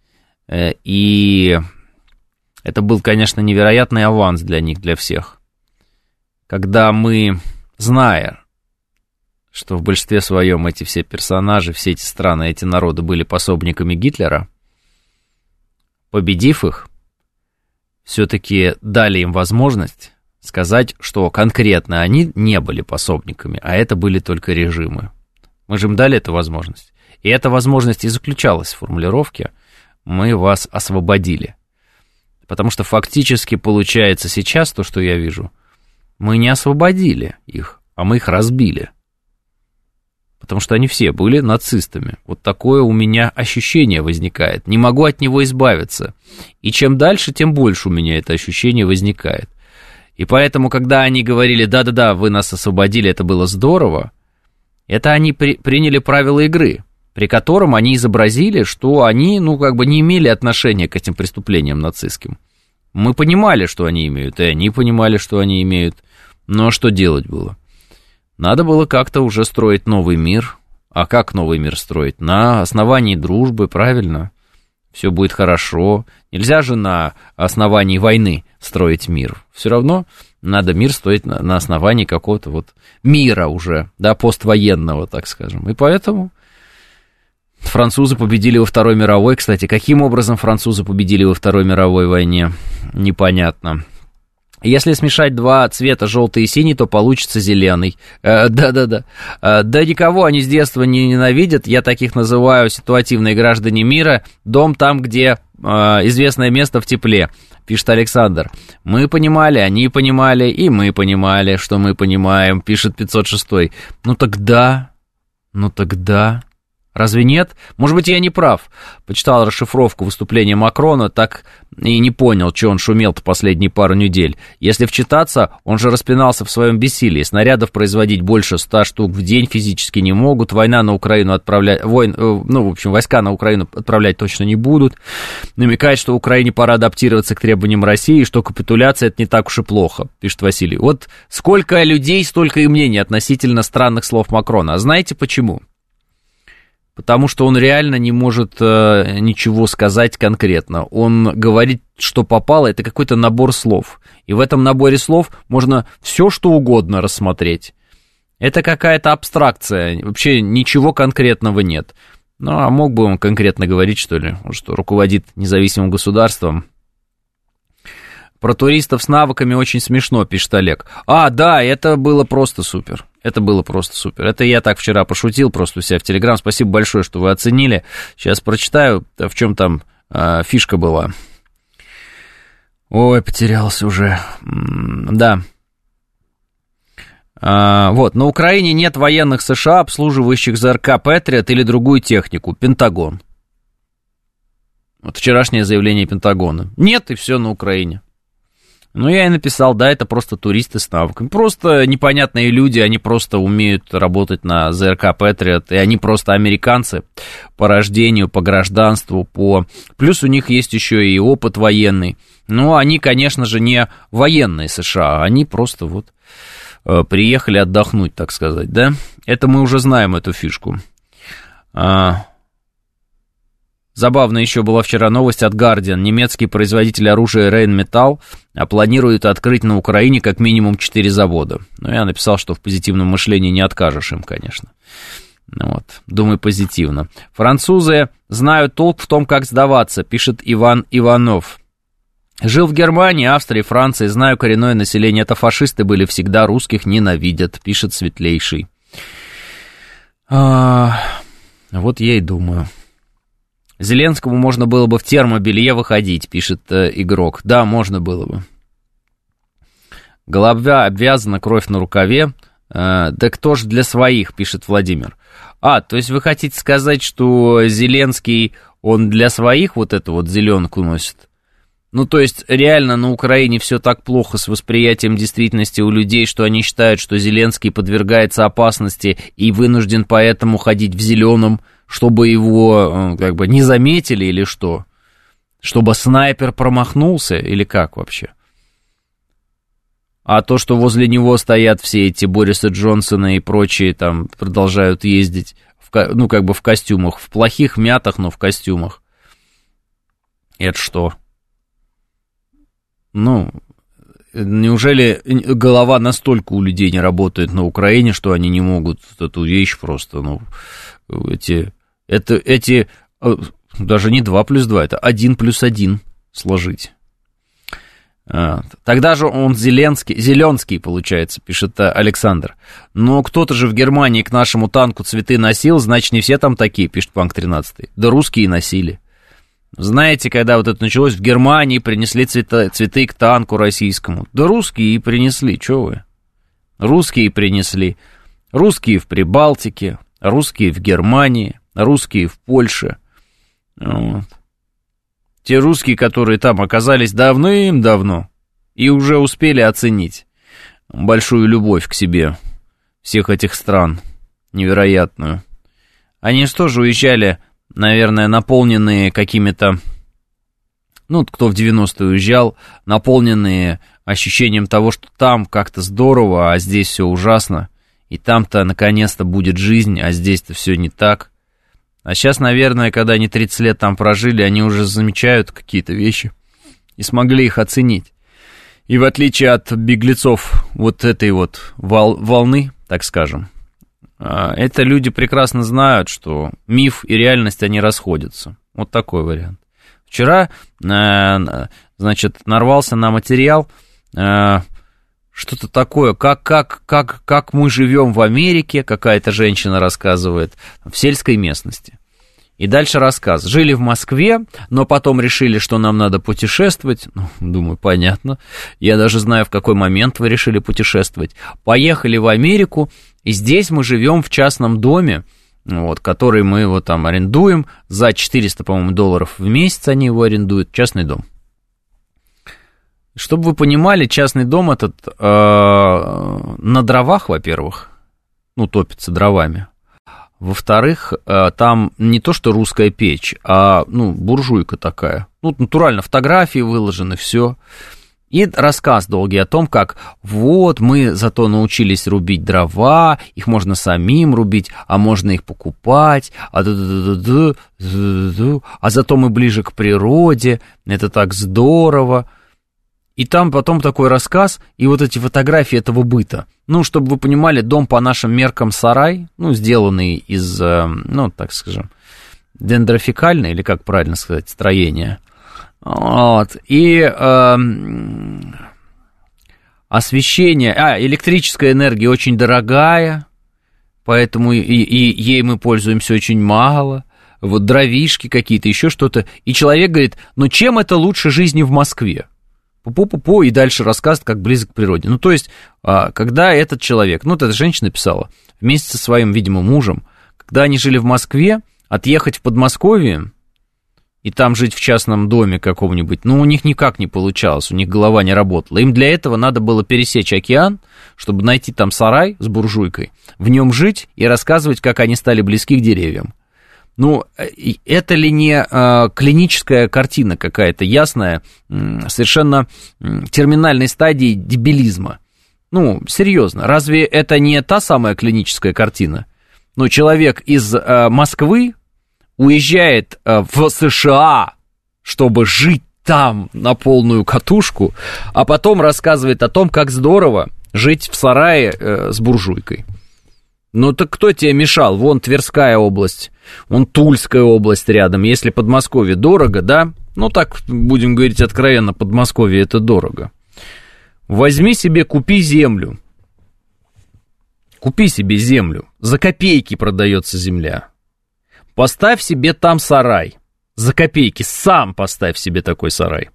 и это был, конечно, невероятный аванс для них, для всех. Когда мы, зная, что в большинстве своем эти все персонажи, все эти страны, эти народы были пособниками Гитлера, победив их, все-таки дали им возможность сказать, что конкретно они не были пособниками, а это были только режимы. Мы же им дали эту возможность. И эта возможность и заключалась в формулировке «мы вас освободили». Потому что фактически получается сейчас то, что я вижу, мы не освободили их, а мы их разбили. Потому что они все были нацистами. Вот такое у меня ощущение возникает. Не могу от него избавиться. И чем дальше, тем больше у меня это ощущение возникает. И поэтому, когда они говорили, да-да-да, вы нас освободили, это было здорово, это они при, приняли правила игры, при котором они изобразили, что они, ну, как бы не имели отношения к этим преступлениям нацистским. Мы понимали, что они имеют, и они понимали, что они имеют. Но что делать было? Надо было как-то уже строить новый мир. А как новый мир строить? На основании дружбы, правильно? Все будет хорошо. Нельзя же на основании войны строить мир. Все равно надо мир строить на, на основании какого-то вот мира уже, да, поствоенного, так скажем. И поэтому французы победили во Второй мировой. Кстати, каким образом французы победили во Второй мировой войне? Непонятно. Если смешать два цвета, желтый и синий, то получится зеленый. Э, да-да-да. Э, да никого они с детства не ненавидят. Я таких называю ситуативные граждане мира. Дом там, где э, известное место в тепле, пишет Александр. Мы понимали, они понимали, и мы понимали, что мы понимаем, пишет пятьсот шестой. Ну тогда, ну тогда... Разве нет? Может быть, я не прав. Почитал расшифровку выступления Макрона, так и не понял, что он шумел-то последние пару недель. Если вчитаться, он же распинался в своем бессилии. Снарядов производить больше ста штук в день физически не могут. Война на Украину отправлять... Войн... Ну, в общем, войска на Украину отправлять точно не будут. Намекает, что Украине пора адаптироваться к требованиям России, и что капитуляция — это не так уж и плохо, пишет Василий. Вот сколько людей, столько и мнений относительно странных слов Макрона. А знаете почему? потому что он реально не может э, ничего сказать конкретно. Он говорит, что попало, это какой-то набор слов. И в этом наборе слов можно все, что угодно рассмотреть. Это какая-то абстракция, вообще ничего конкретного нет. Ну, а мог бы он конкретно говорить, что ли, что руководит независимым государством? Про туристов с навыками очень смешно, пишет Олег. А, да, это было просто супер. Это было просто супер. Это я так вчера пошутил просто у себя в Телеграм. Спасибо большое, что вы оценили. Сейчас прочитаю, в чем там э, фишка была. Ой, потерялся уже. Да. А, вот, на Украине нет военных США, обслуживающих ЗРК «Патриот» или другую технику. Пентагон. Вот вчерашнее заявление Пентагона. Нет, и все на Украине. Ну, я и написал, да, это просто туристы с навыками. Просто непонятные люди, они просто умеют работать на ЗРК «Патриот», и они просто американцы по рождению, по гражданству, по... Плюс у них есть еще и опыт военный. Но они, конечно же, не военные США, они просто вот приехали отдохнуть, так сказать, да? Это мы уже знаем, эту фишку. Забавно еще была вчера новость от Guardian. Немецкий производитель оружия Rheinmetall планирует открыть на Украине как минимум четыре завода. Ну, я написал, что в позитивном мышлении не откажешь им, конечно. Вот. Думаю, позитивно. Французы знают толк в том, как сдаваться, пишет Иван Иванов. Жил в Германии, Австрии, Франции, знаю коренное население. Это фашисты были всегда, русских ненавидят, пишет Светлейший. А, вот я и думаю. Зеленскому можно было бы в термобелье выходить, пишет э, игрок. Да, можно было бы. Голова обвязана, кровь на рукаве. Э, да кто ж для своих, пишет Владимир. А, то есть вы хотите сказать, что Зеленский, он для своих вот эту вот зеленку носит? Ну, то есть реально на Украине все так плохо с восприятием действительности у людей, что они считают, что Зеленский подвергается опасности и вынужден поэтому ходить в зеленом, чтобы его как бы не заметили или что? Чтобы снайпер промахнулся или как вообще? А то, что возле него стоят все эти Бориса Джонсона и прочие там продолжают ездить, в, ну, как бы в костюмах, в плохих мятах, но в костюмах. Это что? Ну, неужели голова настолько у людей не работает на Украине, что они не могут эту вещь просто, ну, эти, это, эти, даже не два плюс два, это один плюс один сложить. Тогда же он Зеленский, Зеленский, получается, пишет Александр. Но кто-то же в Германии к нашему танку цветы носил, значит, не все там такие, пишет Панк тринадцатый. Да русские носили. Знаете, когда вот это началось, в Германии принесли цвета, цветы к танку российскому. Да русские и принесли, что вы? Русские принесли. Русские в Прибалтике, русские в Германии, русские в Польше. Вот. Те русские, которые там оказались давным-давно и уже успели оценить большую любовь к себе всех этих стран, невероятную. Они что же уезжали, наверное, наполненные какими-то, ну, кто в девяностые уезжал, наполненные ощущением того, что там как-то здорово, а здесь все ужасно, и там-то наконец-то будет жизнь, а здесь-то все не так. А сейчас, наверное, когда они тридцать лет там прожили, они уже замечают какие-то вещи и смогли их оценить. И в отличие от беглецов вот этой вот вол- волны, так скажем, это люди прекрасно знают, что миф и реальность, они расходятся. Вот такой вариант. Вчера, значит, нарвался на материал, что-то такое, как, как, как, как мы живем в Америке, какая-то женщина рассказывает, в сельской местности. И дальше рассказ. Жили в Москве, но потом решили, что нам надо путешествовать. Ну, думаю, понятно. Я даже знаю, в какой момент вы решили путешествовать. Поехали в Америку, и здесь мы живем в частном доме, вот, который мы вот там арендуем. За четыреста, по-моему, долларов в месяц они его арендуют. Частный дом. Чтобы вы понимали, частный дом этот э, на дровах, во-первых, ну, топится дровами. Во-вторых, э, там не то, что русская печь, а, ну, буржуйка такая. Ну, натурально, фотографии выложены, все. И рассказ долгий о том, как вот мы зато научились рубить дрова, их можно самим рубить, а можно их покупать, а, а зато мы ближе к природе, это так здорово. И там потом такой рассказ, и вот эти фотографии этого быта. Ну, чтобы вы понимали, дом по нашим меркам сарай, ну, сделанный из, ну, так скажем, дендрофикальное, или как правильно сказать, строение. Вот. И э, освещение, а, электрическая энергия очень дорогая, поэтому и, и ей мы пользуемся очень мало. Вот дровишки какие-то, еще что-то. И человек говорит, ну, чем это лучше жизни в Москве? Пу-пу-пу, и дальше рассказывает, как близок к природе. Ну, то есть, когда этот человек, ну, вот эта женщина писала, вместе со своим, видимо, мужем, когда они жили в Москве, отъехать в Подмосковье и там жить в частном доме каком-нибудь, ну, у них никак не получалось, у них голова не работала. Им для этого надо было пересечь океан, чтобы найти там сарай с буржуйкой, в нем жить и рассказывать, как они стали близки к деревьям. Ну, это ли не а, клиническая картина какая-то ясная, совершенно терминальной стадии дебилизма? Ну, серьезно, разве это не та самая клиническая картина? Ну, человек из а, Москвы уезжает а, в США, чтобы жить там на полную катушку, а потом рассказывает о том, как здорово жить в сарае а, с буржуйкой. Ну, так кто тебе мешал? Вон Тверская область, вон Тульская область рядом. Если Подмосковье дорого, да? Ну, так, будем говорить откровенно, Подмосковье это дорого. Возьми себе, купи землю. Купи себе землю. За копейки продается земля. Поставь себе там сарай. За копейки. Сам поставь себе такой сарай.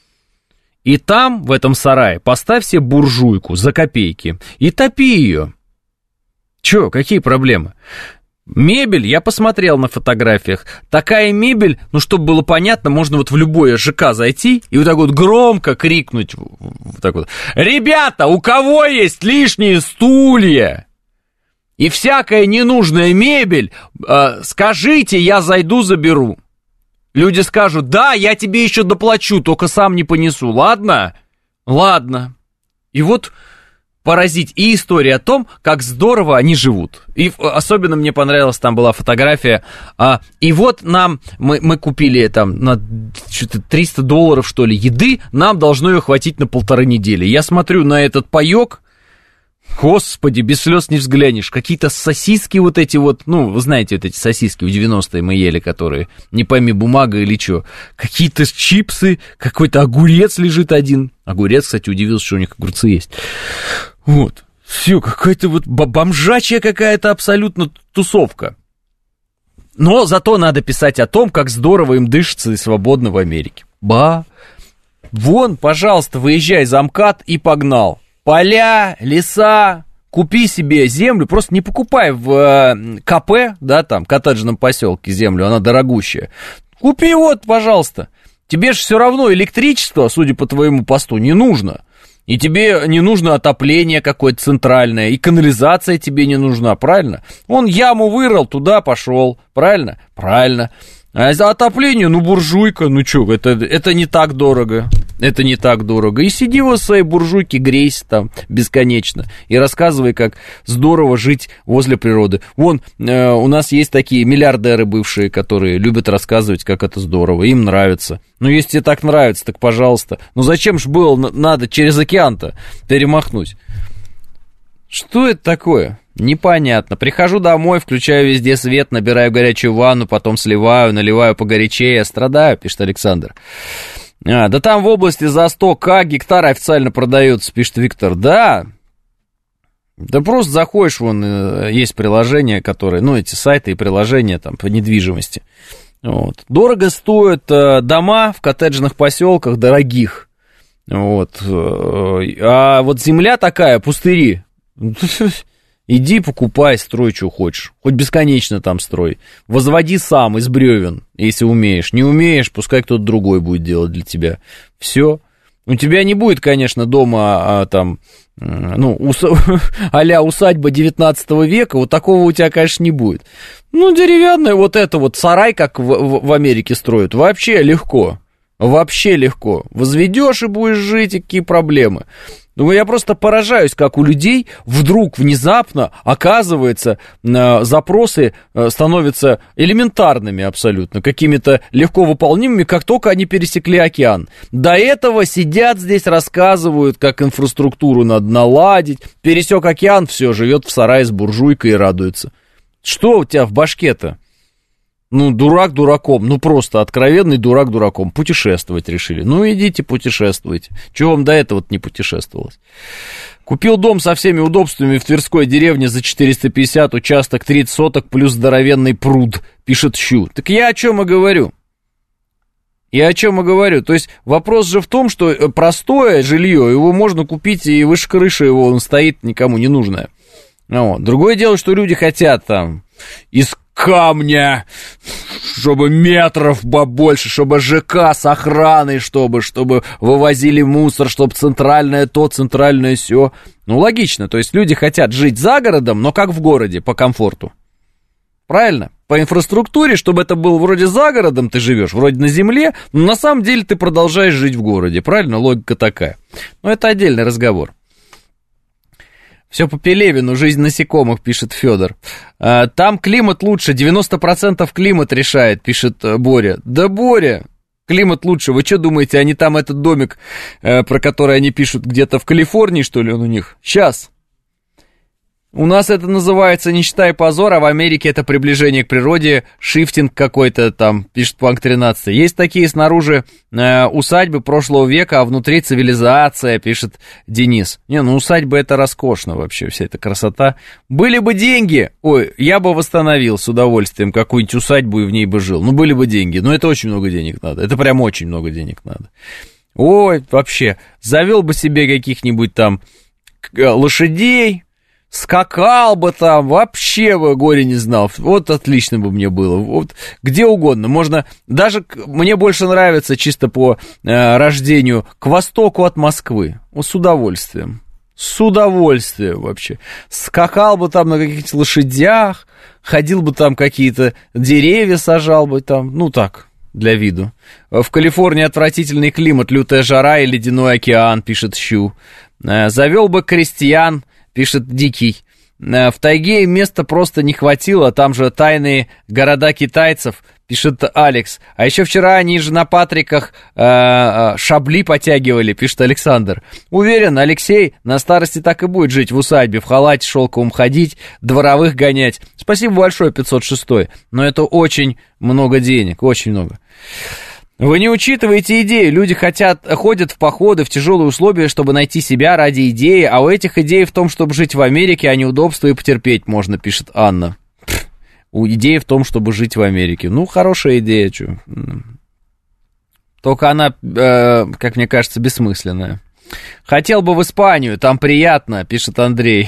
И там, в этом сарае, поставь себе буржуйку за копейки. И топи ее. Чё, какие проблемы? Мебель, я посмотрел на фотографиях. Такая мебель, ну, чтобы было понятно, можно вот в любое ЖК зайти и вот так вот громко крикнуть. Вот так вот. Ребята, у кого есть лишние стулья и всякая ненужная мебель, э, скажите, я зайду, заберу. Люди скажут, да, я тебе еще доплачу, только сам не понесу, ладно? Ладно. И вот... поразить. И история о том, как здорово они живут. И особенно мне понравилась, там была фотография. А, и вот нам, мы, мы купили там на что-то триста долларов, что ли, еды, нам должно ее хватить на полторы недели. Я смотрю на этот паёк, господи, без слез не взглянешь. Какие-то сосиски вот эти вот, ну, вы знаете, вот эти сосиски в девяностые мы ели, которые, не пойми, бумага или что. Какие-то чипсы, какой-то огурец лежит один. Огурец, кстати, удивился, что у них огурцы есть. Вот, все, какая-то вот бомжачья какая-то абсолютно тусовка. Но зато надо писать о том, как здорово им дышится и свободно в Америке. Ба, вон, пожалуйста, выезжай за МКАД и погнал. Поля, леса, купи себе землю, просто не покупай в э, КП, да, там, коттеджном поселке землю, она дорогущая. Купи вот, пожалуйста. Тебе же все равно электричество, судя по твоему посту, не нужно. И тебе не нужно отопление какое-то центральное, и канализация тебе не нужна, правильно? Он яму вырыл, туда пошел, правильно? Правильно. А за отопление, ну, буржуйка, ну чё, это, это не так дорого, это не так дорого. И сиди во своей буржуйке, грейся там бесконечно, и рассказывай, как здорово жить возле природы. Вон, э, у нас есть такие миллиардеры бывшие, которые любят рассказывать, как это здорово, им нравится. Ну, если тебе так нравится, так пожалуйста. Ну, зачем ж было надо через океан-то перемахнуть? Что это такое? Непонятно. Прихожу домой, включаю везде свет, набираю горячую ванну, потом сливаю, наливаю погорячее, страдаю, пишет Александр. А, да там в области за сто тысяч гектар официально продается, пишет Виктор. Да, да просто заходишь, вон, есть приложения, которые, ну, эти сайты и приложения там по недвижимости. Вот. Дорого стоят дома в коттеджных поселках, дорогих. Вот. А вот земля такая, пустыри. Иди покупай, строй, что хочешь. Хоть бесконечно там строй. Возводи сам из бревен, если умеешь. Не умеешь, пускай кто-то другой будет делать для тебя. Все. У тебя не будет, конечно, дома а, там, ну, ус... а-ля усадьба девятнадцатого века. Вот такого у тебя, конечно, не будет. Ну, деревянная вот это вот сарай, как в, в, в Америке строят, вообще легко. Вообще легко. Возведешь и будешь жить, и какие проблемы. Ну, я просто поражаюсь, как у людей вдруг внезапно, оказывается, запросы становятся элементарными абсолютно, какими-то легко выполнимыми, как только они пересекли океан. До этого сидят здесь, рассказывают, как инфраструктуру надо наладить. Пересек океан, все, живет в сарае с буржуйкой и радуется. Что у тебя в башке-то? Ну, дурак дураком, ну просто откровенный дурак дураком. Путешествовать решили. Ну, идите путешествуйте. Чего вам до этого-то не путешествовалось? Купил дом со всеми удобствами в Тверской деревне за четыреста пятьдесят, участок тридцать соток плюс здоровенный пруд, пишет Щу. Так я о чем и говорю. Я о чем и говорю. То есть вопрос же в том, что простое жилье, его можно купить, и выше крыши его он стоит, никому не нужное. Вот. Другое дело, что люди хотят там из камня, чтобы метров побольше, чтобы ЖК с охраной, чтобы, чтобы вывозили мусор, чтобы центральное то, центральное сё. Ну, логично, то есть люди хотят жить за городом, но как в городе, по комфорту. Правильно? По инфраструктуре, чтобы это было вроде за городом ты живешь, вроде на земле, но на самом деле ты продолжаешь жить в городе. Правильно? Логика такая. Но это отдельный разговор. Все по Пелевину, жизнь насекомых, пишет Федор. Там климат лучше, девяносто процентов климат решает, пишет Боря. Да, Боря, климат лучше. Вы что думаете, они там этот домик, про который они пишут, где-то в Калифорнии, что ли, он у них? Сейчас. У нас это называется нищета и позор, а в Америке это приближение к природе, шифтинг какой-то там, пишет Панк тринадцать. Есть такие снаружи э, усадьбы прошлого века, а внутри цивилизация, пишет Денис. Не, ну усадьба это роскошно вообще, вся эта красота. Были бы деньги, ой, я бы восстановил с удовольствием какую-нибудь усадьбу и в ней бы жил. Ну, были бы деньги, но это очень много денег надо, это прям очень много денег надо. Ой, вообще, завел бы себе каких-нибудь там лошадей, скакал бы там, вообще бы горе не знал. Вот отлично бы мне было. Вот где угодно. Можно, даже мне больше нравится чисто по э, рождению к востоку от Москвы. Вот с удовольствием. С удовольствием вообще. Скакал бы там на каких-то лошадях, ходил бы там какие-то деревья, сажал бы там. Ну так, для виду. В Калифорнии отвратительный климат, лютая жара и ледяной океан, пишет Щу. Э, завел бы крестьян, пишет Дикий. В тайге места просто не хватило, там же тайные города китайцев, пишет Алекс. А еще вчера они же на Патриках э, шабли потягивали, пишет Александр. Уверен, Алексей на старости так и будет жить в усадьбе, в халате шелковом ходить, дворовых гонять. Спасибо большое, пятьсот шесть. Но это очень много денег, очень много. Вы не учитываете идеи. Люди хотят, ходят в походы, в тяжелые условия, чтобы найти себя ради идеи, а у этих идей в том, чтобы жить в Америке, а неудобства и потерпеть можно, пишет Анна. Пфф, у идеи в том, чтобы жить в Америке. Ну, хорошая идея, что. Только она, э, как мне кажется, бессмысленная. Хотел бы в Испанию, там приятно, пишет Андрей.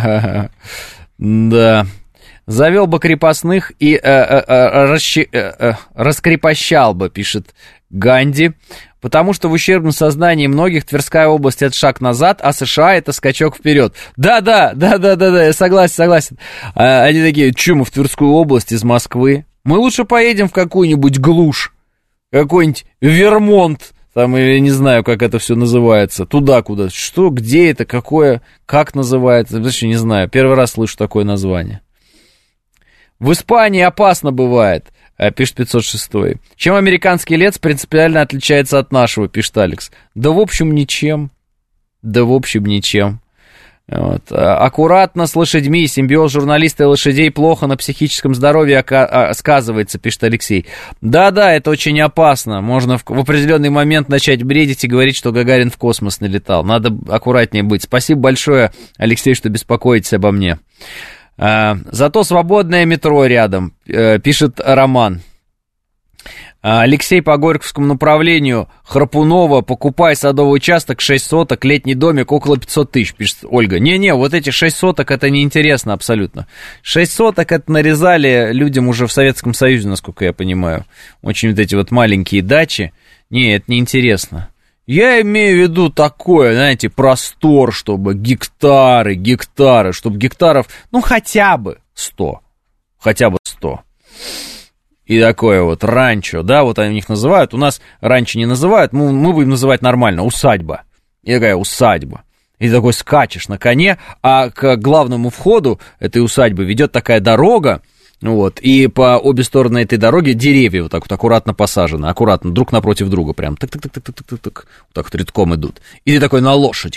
Да. Завел бы крепостных и э, э, э, расщи, э, э, раскрепощал бы, пишет Ганди, потому что в ущербном сознании многих Тверская область — это шаг назад, а США — это скачок вперед. Да-да, да-да-да, я согласен, согласен. А, они такие, что мы в Тверскую область из Москвы? Мы лучше поедем в какую-нибудь глушь, какой-нибудь Вермонт, там, я не знаю, как это все называется, туда куда, что, где это, какое, как называется, вообще не знаю, первый раз слышу такое название. В Испании опасно бывает, пишет пятьсот шесть. Чем американский лес принципиально отличается от нашего, пишет Алекс. Да в общем ничем. Да в общем ничем. Вот. Аккуратно с лошадьми, симбиоз журналиста и лошадей плохо на психическом здоровье сказывается, пишет Алексей. Да-да, это очень опасно. Можно в, в определенный момент начать бредить и говорить, что Гагарин в космос налетал. Надо аккуратнее быть. Спасибо большое, Алексей, что беспокоитесь обо мне. А, зато свободное метро рядом, э, пишет Роман. а, Алексей по Горьковскому направлению, Храпунова, покупай садовый участок, шесть соток, летний домик, около пятьсот тысяч, пишет Ольга. Не-не, вот эти шесть соток, это неинтересно абсолютно. шесть соток это нарезали людям уже в Советском Союзе, насколько я понимаю. Очень вот эти вот маленькие дачи. Не, это неинтересно. Я имею в виду такое, знаете, простор, чтобы гектары, гектары, чтобы гектаров, ну, хотя бы сто, хотя бы сто. И такое вот ранчо, да, вот они их называют. У нас ранчо не называют, мы, мы будем называть нормально, усадьба. И такая усадьба. И ты такой скачешь на коне, а к главному входу этой усадьбы ведет такая дорога, вот, и по обе стороны этой дороги деревья вот так вот аккуратно посажены, аккуратно, друг напротив друга, прям так-так-так-так-так-так, вот так вот рядком идут. И ты такой на лошади.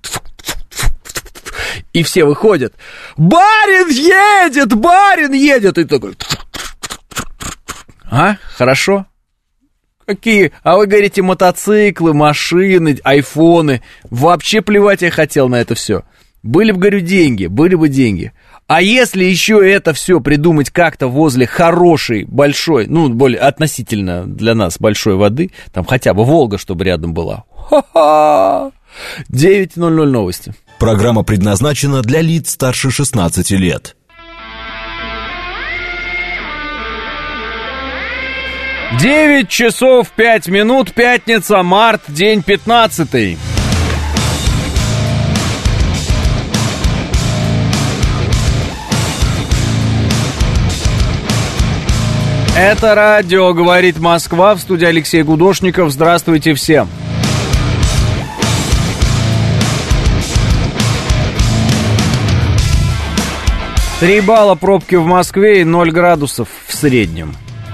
И все выходят. Барин едет, барин едет. И ты такой... А, хорошо. Какие? А вы говорите, мотоциклы, машины, айфоны. Вообще плевать я хотел на это все. Были бы, говорю, деньги, были бы деньги. А если еще это все придумать как-то возле хорошей, большой, ну, более относительно для нас большой воды, там хотя бы Волга, чтобы рядом была. Ха-ха! девять ноль ноль новости. Программа предназначена для лиц старше шестнадцати лет. девять часов пять минут, пятница, март, день пятнадцатый. Это радио «Говорит Москва», в студии Алексей Гудошников. Здравствуйте всем. Три балла пробки в Москве и ноль градусов в среднем.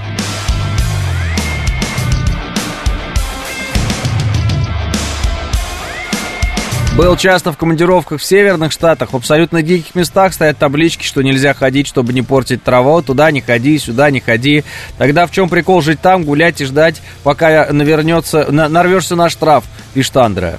Был часто в командировках в северных штатах, в абсолютно диких местах стоят таблички, что нельзя ходить, чтобы не портить траву, туда не ходи, сюда не ходи. Тогда в чем прикол жить там, гулять и ждать, пока навернется, на, нарвешься на штраф, пишет Андреа.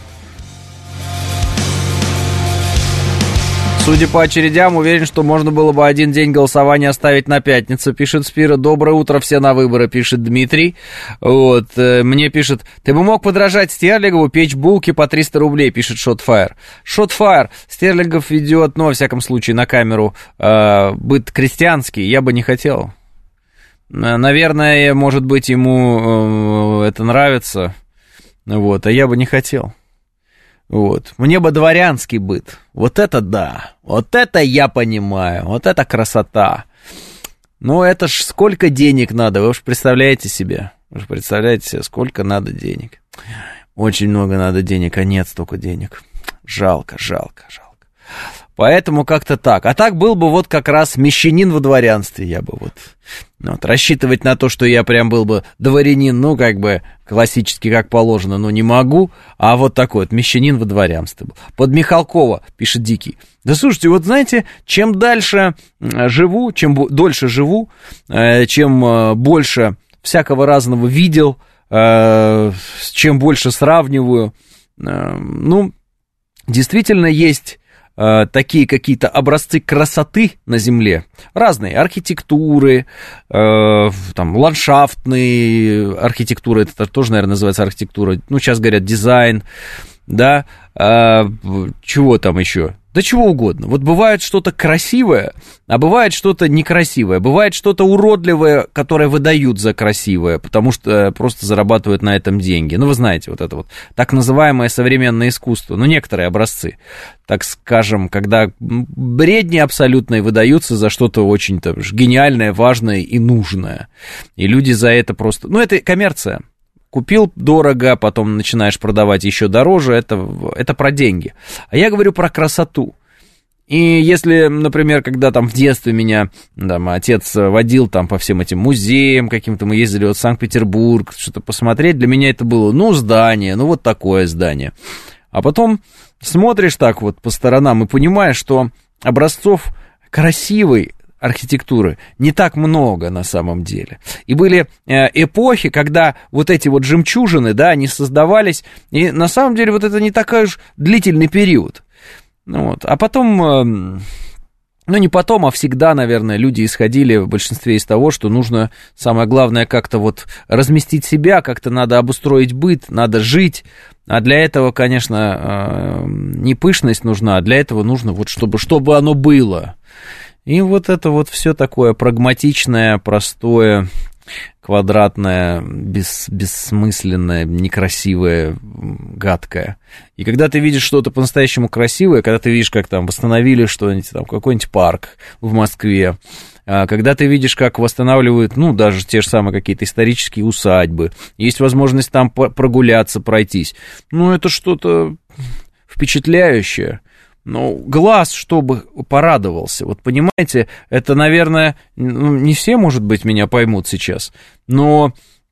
Судя по очередям, уверен, что можно было бы один день голосования оставить на пятницу, пишет Спира. Доброе утро, все на выборы, пишет Дмитрий. Вот, э, мне пишет, ты бы мог подражать Стерлигову, печь булки по триста рублей, пишет Шотфайр. Шотфайр, Стерлигов ведет, ну, во всяком случае, на камеру э, быт крестьянский, я бы не хотел. Наверное, может быть, ему э, это нравится, вот, а я бы не хотел. Вот. Мне бы дворянский быт. Вот это да. Вот это я понимаю. Вот это красота. Ну, это ж сколько денег надо. Вы уж представляете себе. Вы же представляете себе, сколько надо денег. Очень много надо денег, а нет столько денег. Жалко, жалко, жалко. Поэтому как-то так. А так был бы вот как раз мещанин во дворянстве. Я бы вот, вот рассчитывать на то, что я прям был бы дворянин, ну, как бы классически, как положено, но не могу. А вот такой вот мещанин во дворянстве был. Под Михалкова, пишет Дикий. Да слушайте, вот знаете, чем дальше живу, чем дольше живу, чем больше всякого разного видел, чем больше сравниваю, ну, действительно есть такие какие-то образцы красоты на земле, разные, архитектуры, э, там, ландшафтные архитектуры, это тоже, наверное, называется архитектура, ну, сейчас говорят дизайн, да, э, чего там еще? Да чего угодно. Вот бывает что-то красивое, а бывает что-то некрасивое. Бывает что-то уродливое, которое выдают за красивое, потому что просто зарабатывают на этом деньги. Ну, вы знаете, вот это вот так называемое современное искусство. Ну, некоторые образцы, так скажем, когда бредни абсолютные выдаются за что-то очень там гениальное, важное и нужное. И люди за это просто... Ну, это коммерция. Купил дорого, потом начинаешь продавать еще дороже, это, это про деньги. А я говорю про красоту. И если, например, когда там в детстве меня там, отец водил там по всем этим музеям каким-то, мы ездили вот в Санкт-Петербург, что-то посмотреть, для меня это было, ну, здание, ну, вот такое здание. А потом смотришь так вот по сторонам и понимаешь, что образцов красивой архитектуры не так много на самом деле. И были э, эпохи, когда вот эти вот жемчужины, да, они создавались, и на самом деле вот это не такой уж длительный период. Ну, вот. А потом, э, ну не потом, а всегда, наверное, люди исходили в большинстве из того, что нужно, самое главное, как-то вот разместить себя, как-то надо обустроить быт, надо жить. А для этого, конечно, э, не пышность нужна, а для этого нужно вот чтобы, чтобы оно было. И вот это вот все такое прагматичное, простое, квадратная, бес, бессмысленная, некрасивая, гадкая. И когда ты видишь что-то по-настоящему красивое, когда ты видишь, как там восстановили что-нибудь, там какой-нибудь парк в Москве, когда ты видишь, как восстанавливают, ну, даже те же самые какие-то исторические усадьбы, есть возможность там прогуляться, пройтись, ну, это что-то впечатляющее. Ну, глаз, чтобы порадовался. Вот понимаете, это, наверное, ну, не все, может быть, меня поймут сейчас, но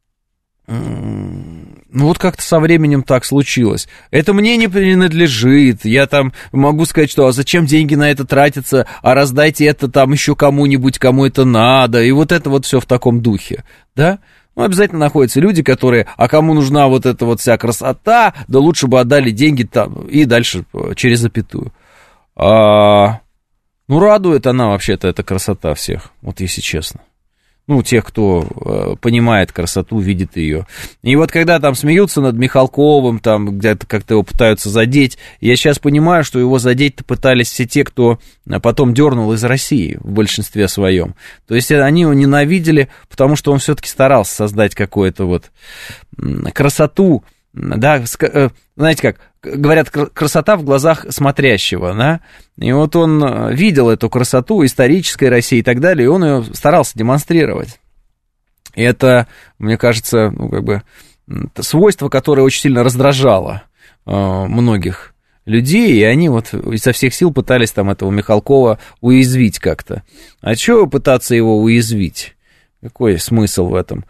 ну, вот как-то со временем так случилось. Это мне не принадлежит. Я там могу сказать, что а зачем деньги на это тратятся, а раздайте это там еще кому-нибудь, кому это надо. И вот это вот все в таком духе, да? Ну, обязательно находятся люди, которые, а кому нужна вот эта вот вся красота, да лучше бы отдали деньги там и дальше через запятую. А, ну, радует она вообще-то, эта красота всех, вот если честно. Ну, тех, кто э, понимает красоту, видит ее. И вот когда там смеются над Михалковым, там где-то как-то его пытаются задеть, я сейчас понимаю, что его задеть-то пытались все те, кто потом дернул из России в большинстве своем. То есть они его ненавидели, потому что он все-таки старался создать какую-то вот красоту, да, знаете как, говорят, красота в глазах смотрящего, да, и вот он видел эту красоту исторической России и так далее, и он ее старался демонстрировать. И это, мне кажется, ну, как бы, свойство, которое очень сильно раздражало э, многих людей, и они вот изо всех сил пытались там этого Михалкова уязвить как-то. А чего пытаться его уязвить? Какой смысл в этом?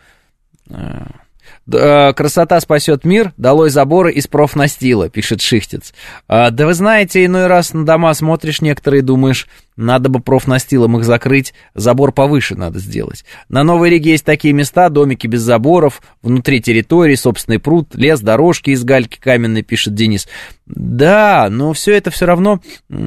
Красота спасет мир, долой заборы из профнастила, пишет Шихтец. Да вы знаете, иной раз на дома смотришь некоторые, думаешь, надо бы профнастилом их закрыть, забор повыше надо сделать. На Новой Риге есть такие места, домики без заборов, внутри территории, собственный пруд, лес, дорожки из гальки каменной, пишет Денис. Да, но все это все равно,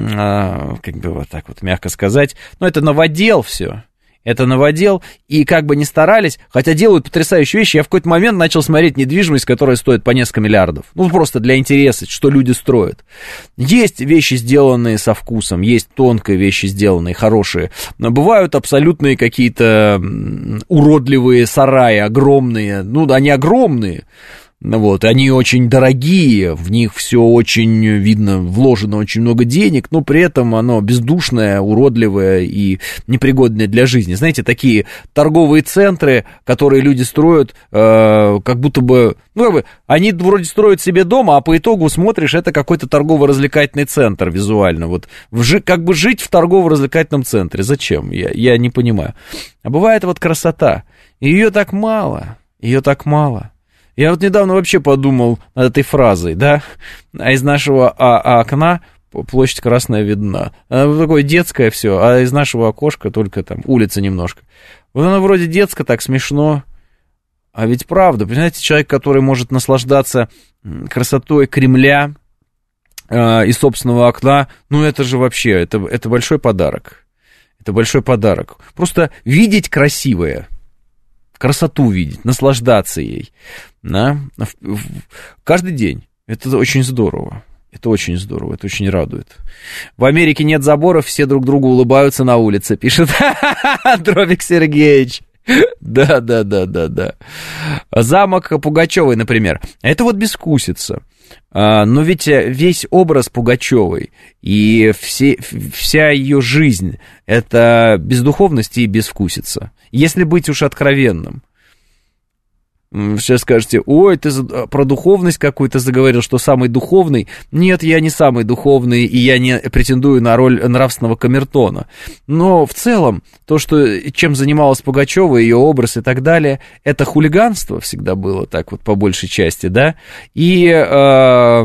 как бы вот так вот мягко сказать, ну это новодел все. Это новодел, и как бы ни старались, хотя делают потрясающие вещи, я в какой-то момент начал смотреть недвижимость, которая стоит по несколько миллиардов. Ну, просто для интереса, что люди строят. Есть вещи, сделанные со вкусом, есть тонкие вещи, сделанные, хорошие. Но бывают абсолютные какие-то уродливые сараи, огромные. Ну, они огромные. Вот, они очень дорогие, в них все очень, видно, вложено очень много денег, но при этом оно бездушное, уродливое и непригодное для жизни. Знаете, такие торговые центры, которые люди строят, э, как будто бы, ну, как бы, они вроде строят себе дом, а по итогу смотришь, это какой-то торгово-развлекательный центр визуально. Вот, в, как бы жить в торгово-развлекательном центре, зачем? Я, я не понимаю. А бывает вот красота, ее так мало, ее так мало. Я вот недавно вообще подумал над этой фразой, да, а из нашего а- окна площадь Красная видна. Она такое детское все, а из нашего окошка только там улица немножко. Вот она вроде детская, так смешно, а ведь правда, понимаете, человек, который может наслаждаться красотой Кремля э, из собственного окна, ну это же вообще, это, это большой подарок, это большой подарок. Просто видеть красивое, красоту видеть, наслаждаться ей, да, каждый день. Это очень здорово. Это очень здорово, это очень радует. В Америке нет заборов, все друг другу улыбаются на улице, пишет Дровик Сергеевич. Да, да, да, да, да. Замок Пугачевой, например. Это вот безвкусица. Но ведь весь образ Пугачевой и все, вся ее жизнь — это бездуховность и безвкусица. Если быть уж откровенным. Сейчас скажете, ой, ты про духовность какую-то заговорил, что самый духовный. Нет, я не самый духовный, и я не претендую на роль нравственного камертона. Но в целом, то, что, чем занималась Пугачева, ее образ и так далее, это хулиганство всегда было так вот по большей части, да, и, э,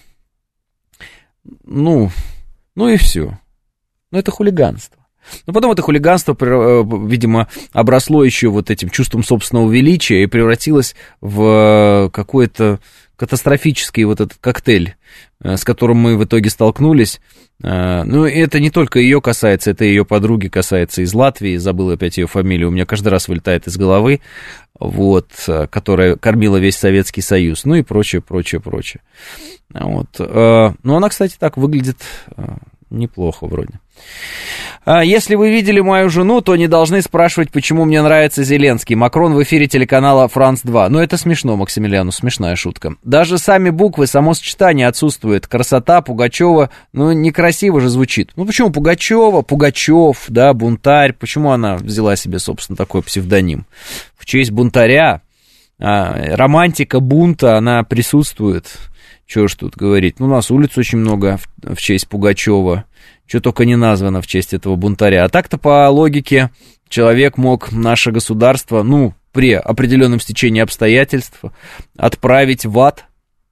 ну, ну и все. Ну, это хулиганство. Но потом это хулиганство, видимо, обросло еще вот этим чувством собственного величия и превратилось в какой-то катастрофический вот этот коктейль, с которым мы в итоге столкнулись. Ну, это не только ее касается, это ее подруги касается из Латвии, забыл опять ее фамилию, у меня каждый раз вылетает из головы, вот, которая кормила весь Советский Союз, ну и прочее, прочее, прочее. Вот. Но она, кстати, так выглядит неплохо вроде. Если вы видели мою жену, то не должны спрашивать, почему мне нравится Зеленский. Макрон в эфире телеканала Франс два. Ну, это смешно, Максимилиану, смешная шутка. Даже сами буквы, само сочетание отсутствует. Красота, Пугачева, ну, некрасиво же звучит. Ну, почему Пугачева, Пугачев, да, бунтарь? Почему она взяла себе, собственно, такой псевдоним? В честь бунтаря, а, романтика бунта, она присутствует. Чего ж тут говорить? Ну, у нас улиц очень много в, в честь Пугачева. Что только не названо в честь этого бунтаря. А так-то по логике человек мог наше государство, ну, при определенном стечении обстоятельств отправить в ад.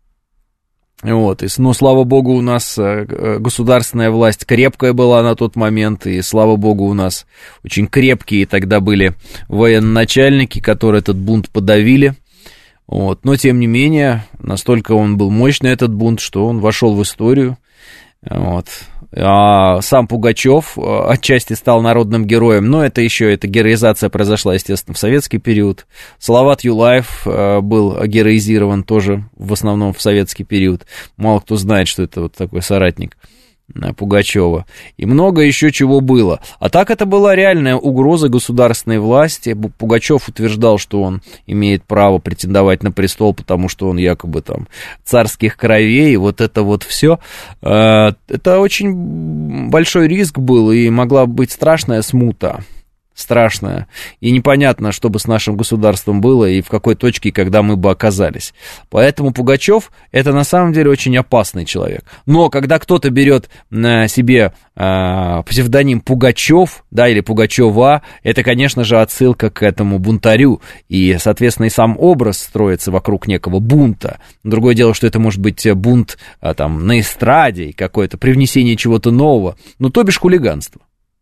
Вот, и, ну, слава богу, у нас государственная власть крепкая была на тот момент, и, слава богу, у нас очень крепкие тогда были военачальники, которые этот бунт подавили. Вот, но, тем не менее, настолько он был мощный, этот бунт, что он вошел в историю. Вот. А сам Пугачев отчасти стал народным героем, но это еще, эта героизация произошла, естественно, в советский период. Салават Юлаев был героизирован тоже в основном в советский период. Мало кто знает, что это вот такой соратник Пугачева. И много еще чего было. А так это была реальная угроза государственной власти. Пугачев утверждал, что он имеет право претендовать на престол, потому что он якобы там царских кровей, и вот это вот все. Это очень большой риск был, и могла быть страшная смута. Страшное. И непонятно, что бы с нашим государством было и в какой точке, когда мы бы оказались. Поэтому Пугачев — это на самом деле очень опасный человек. Но когда кто-то берет на себе э, псевдоним Пугачев, да, или Пугачева, это, конечно же, отсылка к этому бунтарю. И, соответственно, и сам образ строится вокруг некого бунта. Другое дело, что это может быть бунт а, там, на эстраде, какое-то привнесение чего-то нового. Ну, то бишь хулиганство.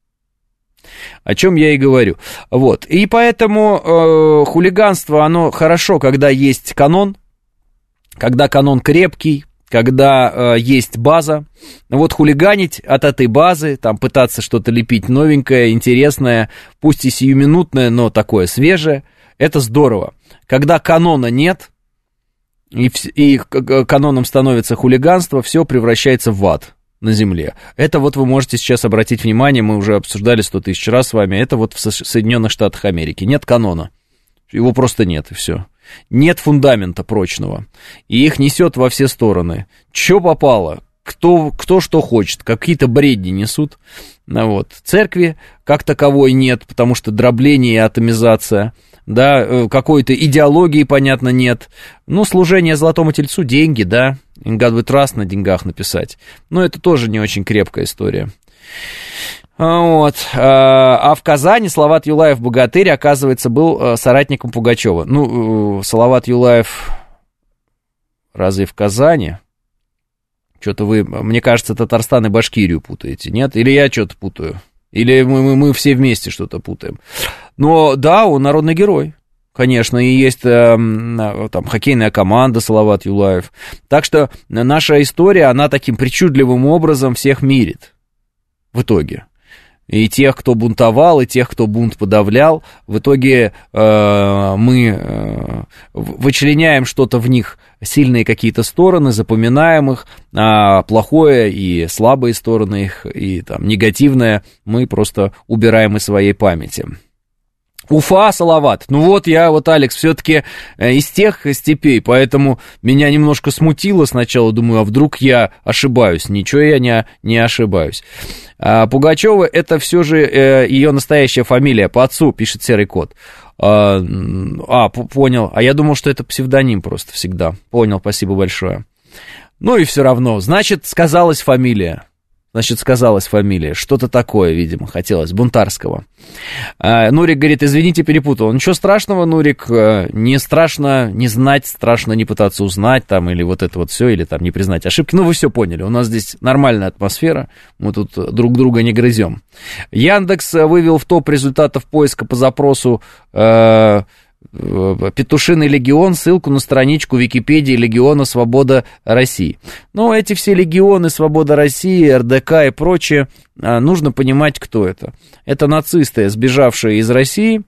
О чем я и говорю. Вот. И поэтому э, хулиганство, оно хорошо, когда есть канон, когда канон крепкий, когда э, есть база. Вот хулиганить от этой базы, там пытаться что-то лепить новенькое, интересное, пусть и сиюминутное, но такое свежее, это здорово. Когда канона нет, и, и каноном становится хулиганство, все превращается в ад на земле. Это вот вы можете сейчас обратить внимание, мы уже обсуждали сто тысяч раз с вами, это вот в Соединенных Штатах Америки. Нет канона, его просто нет, и все. Нет фундамента прочного, и их несет во все стороны. Че попало, кто, кто что хочет, какие-то бредни несут. Вот. Церкви как таковой нет, потому что дробление и атомизация. Да, какой-то идеологии, понятно, нет. Ну, служение золотому тельцу, деньги, да. In God we trust на деньгах написать. Но это тоже не очень крепкая история. Вот. А в Казани Салават Юлаев, богатырь, оказывается, был соратником Пугачева. Ну, Салават Юлаев разве в Казани? Что-то вы, мне кажется, Татарстан и Башкирию путаете, нет? Или я что-то путаю? Или мы, мы, мы все вместе что-то путаем? Но да, он народный герой, конечно, и есть э, там хоккейная команда Салават Юлаев. Так что наша история, она таким причудливым образом всех мирит в итоге. И тех, кто бунтовал, и тех, кто бунт подавлял. В итоге э, мы э, вычленяем что-то в них, сильные какие-то стороны, запоминаем их, а плохое и слабые стороны их, и там негативное мы просто убираем из своей памяти. Уфа, Салават. Ну вот я, вот, Алекс, все-таки из тех степей, поэтому меня немножко смутило сначала, думаю, а вдруг я ошибаюсь. Ничего я не, не ошибаюсь. А Пугачева — это все же э, ее настоящая фамилия, по отцу, пишет Серый Кот. А, а, понял. А я думал, что это псевдоним просто всегда. Понял, спасибо большое. Ну и все равно, значит, сказалась фамилия. Значит, сказалась фамилия. Что-то такое, видимо, хотелось, бунтарского. А, Нурик говорит, извините, перепутал. Ничего страшного, Нурик, не страшно не знать, страшно не пытаться узнать, там, или вот это вот все, или там не признать ошибки. Ну, вы все поняли, у нас здесь нормальная атмосфера, мы тут друг друга не грызем. Яндекс вывел в топ результатов поиска по запросу э, «Петушиный легион», ссылку на страничку Википедии Легиона Свобода России. Но эти все легионы Свобода России, эр дэ ка и прочее, нужно понимать, кто это. Это нацисты, сбежавшие из России,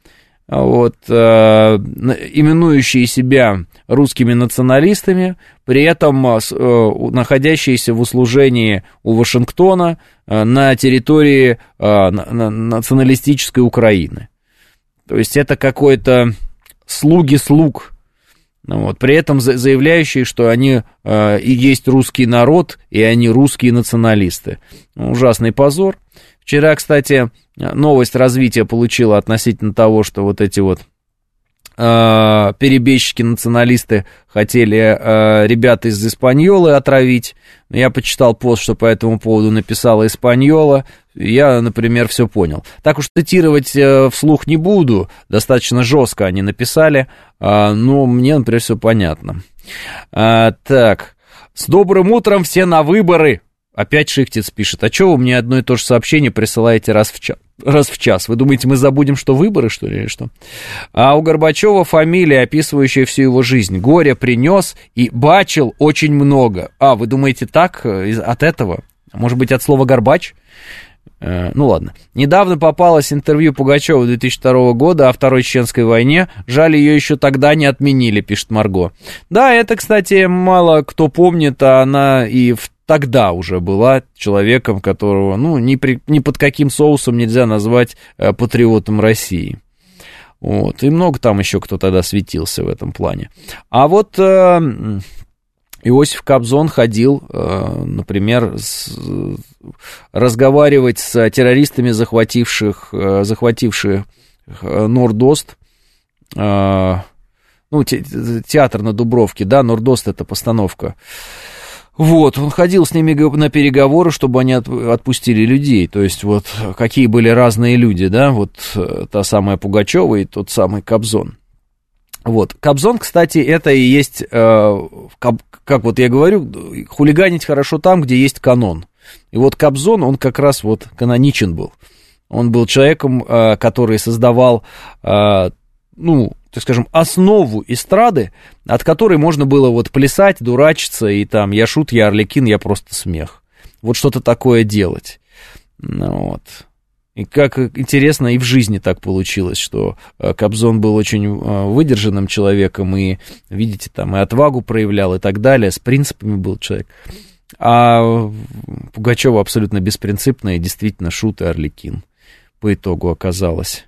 вот, э, именующие себя русскими националистами, при этом э, находящиеся в услужении у Вашингтона э, на территории э, на, националистической Украины. То есть это какой-то слуги слуг, вот, при этом заявляющие, что они э, и есть русский народ, и они русские националисты. Ужасный позор. Вчера, кстати, новость развития получила относительно того, что вот эти вот э, перебежчики-националисты хотели э, ребята из Испаньолы отравить. Я почитал пост, что по этому поводу написала Испаньола. Я, например, все понял. Так уж цитировать э, вслух не буду, достаточно жестко они написали, э, но мне, например, все понятно. А, так, с добрым утром, все на выборы. Опять Шихтец пишет, а что вы мне одно и то же сообщение присылаете раз в час? Раз в час. Вы думаете, мы забудем, что выборы, что ли, или что? А у Горбачева фамилия, описывающая всю его жизнь. Горе принес и бачил очень много. А, вы думаете так, от этого? Может быть, от слова «горбач»? Э, ну ладно. Недавно попалось интервью Пугачева две тысячи второго года о Второй Чеченской войне. Жаль, ее еще тогда не отменили, пишет Марго. Да, это, кстати, мало кто помнит, а она и в тогда уже была человеком, которого, ну, ни, при, ни под каким соусом нельзя назвать э, патриотом России. Вот. И много там еще кто тогда светился в этом плане. А вот э, Иосиф Кобзон ходил, э, например, с, разговаривать с террористами, захвативших, э, захвативших э, Нордост, э, ну, те, театр на Дубровке, да, Нордост — это постановка. Вот, он ходил с ними на переговоры, чтобы они отпустили людей, то есть вот какие были разные люди, да, вот та самая Пугачева и тот самый Кобзон. Вот, Кобзон, кстати, это и есть, э, как, как вот я говорю, хулиганить хорошо там, где есть канон. И вот Кобзон, он как раз вот каноничен был. Он был человеком, э, который создавал, э, ну, так скажем, основу эстрады, от которой можно было вот плясать, дурачиться, и там я шут, я Арлекин, я просто смех. Вот что-то такое делать. Ну, вот. И как интересно, и в жизни так получилось, что Кобзон был очень выдержанным человеком, и, видите, там и отвагу проявлял, и так далее, с принципами был человек. А Пугачева абсолютно беспринципная, и действительно шут и Арлекин по итогу оказалось.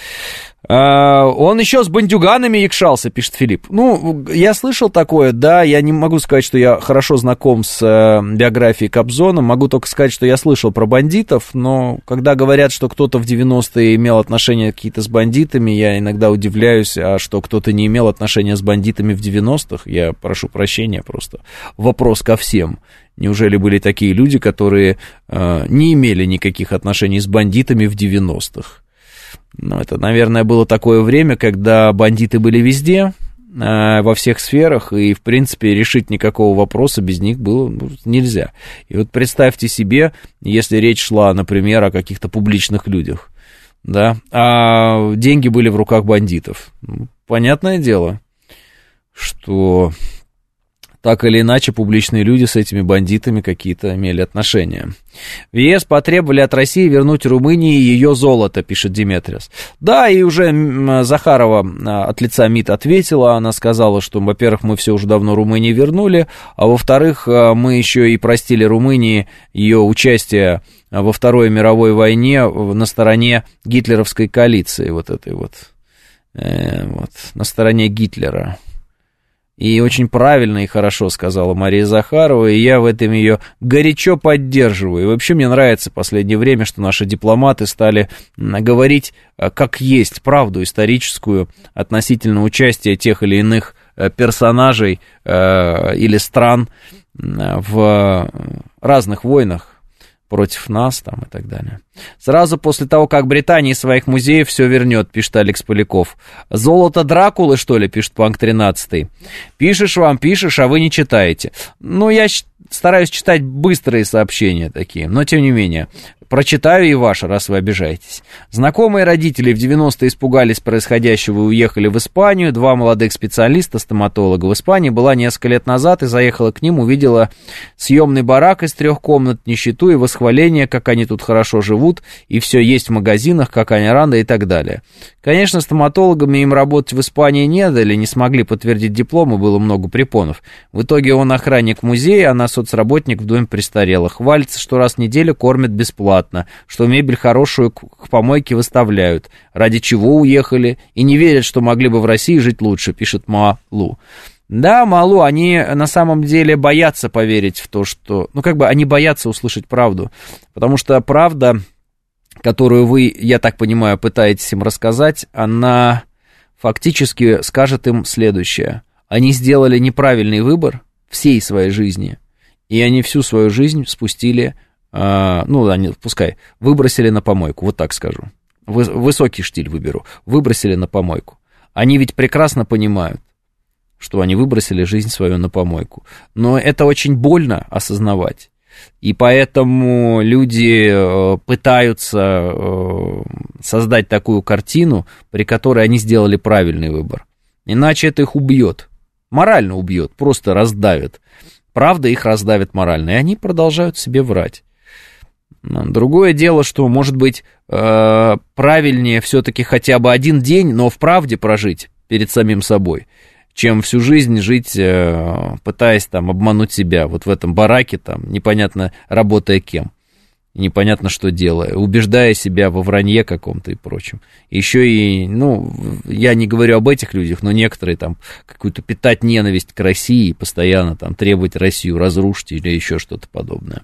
Он еще с бандюганами якшался, пишет Филипп. Ну, я слышал такое, да, я не могу сказать, что я хорошо знаком с биографией Кобзона, могу только сказать, что я слышал про бандитов, но когда говорят, что кто-то в девяностые имел отношения какие-то с бандитами, я иногда удивляюсь, а что кто-то не имел отношения с бандитами в девяностых, я прошу прощения просто. Вопрос ко всем. Неужели были такие люди, которые э, не имели никаких отношений с бандитами в девяностых? Ну, это, наверное, было такое время, когда бандиты были везде, э, во всех сферах, и, в принципе, решить никакого вопроса без них было ну, нельзя. И вот представьте себе, если речь шла, например, о каких-то публичных людях, да, а деньги были в руках бандитов. Понятное дело, что так или иначе публичные люди с этими бандитами какие-то имели отношения. В ЕС потребовали от России вернуть Румынии ее золото, пишет Диметриос. Да, и уже Захарова от лица МИД ответила, она сказала, что, во-первых, мы все уже давно Румынии вернули, а во-вторых, мы еще и простили Румынии ее участие во Второй мировой войне на стороне гитлеровской коалиции, вот этой вот, э, вот на стороне Гитлера. И очень правильно и хорошо сказала Мария Захарова, и я в этом ее горячо поддерживаю. И вообще мне нравится в последнее время, что наши дипломаты стали говорить как есть правду историческую относительно участия тех или иных персонажей э, или стран в разных войнах против нас там и так далее. Сразу после того, как Британия из своих музеев все вернет, пишет Алекс Поляков. Золото Дракулы, что ли, пишет Панк тринадцатый. Пишешь вам, пишешь, а вы не читаете. Ну, я стараюсь читать быстрые сообщения такие, но тем не менее. прочитаю и ваше, раз вы обижаетесь. Знакомые родители в девяностые испугались происходящего и уехали в Испанию. Два молодых специалиста, стоматолога в Испании, была несколько лет назад и заехала к ним, увидела съемный барак из трех комнат, нищету и восхваление, как они тут хорошо живут, и все есть в магазинах, как они рады и так далее. Конечно, стоматологами им работать в Испании не дали, не смогли подтвердить дипломы, было много препонов. В итоге он охранник музея, она соцработник в доме престарелых. Хвалится, что раз в неделю кормят бесплатно, что мебель хорошую к помойке выставляют, ради чего уехали, и не верят, что могли бы в России жить лучше, пишет Малу. Да, Малу, они на самом деле боятся поверить в то, что... Ну, как бы они боятся услышать правду, потому что правда, которую вы, я так понимаю, пытаетесь им рассказать, она фактически скажет им следующее. Они сделали неправильный выбор всей своей жизни, и они всю свою жизнь спустили, э, ну, они, пускай, выбросили на помойку, вот так скажу. Вы, высокий штиль выберу. Выбросили на помойку. Они ведь прекрасно понимают, что они выбросили жизнь свою на помойку. Но это очень больно осознавать. И поэтому люди э, пытаются э, создать такую картину, при которой они сделали правильный выбор. Иначе это их убьет. Морально убьет, просто раздавит. Правда их раздавит морально, и они продолжают себе врать. Другое дело, что, может быть, э, правильнее все-таки хотя бы один день, но в правде прожить перед самим собой, чем всю жизнь жить, э, пытаясь там обмануть себя, вот в этом бараке, там, непонятно работая кем, непонятно что делая, убеждая себя во вранье каком-то и прочем. Еще и, ну, я не говорю об этих людях, но некоторые там какую-то питать ненависть к России, постоянно там требовать Россию разрушить или еще что-то подобное.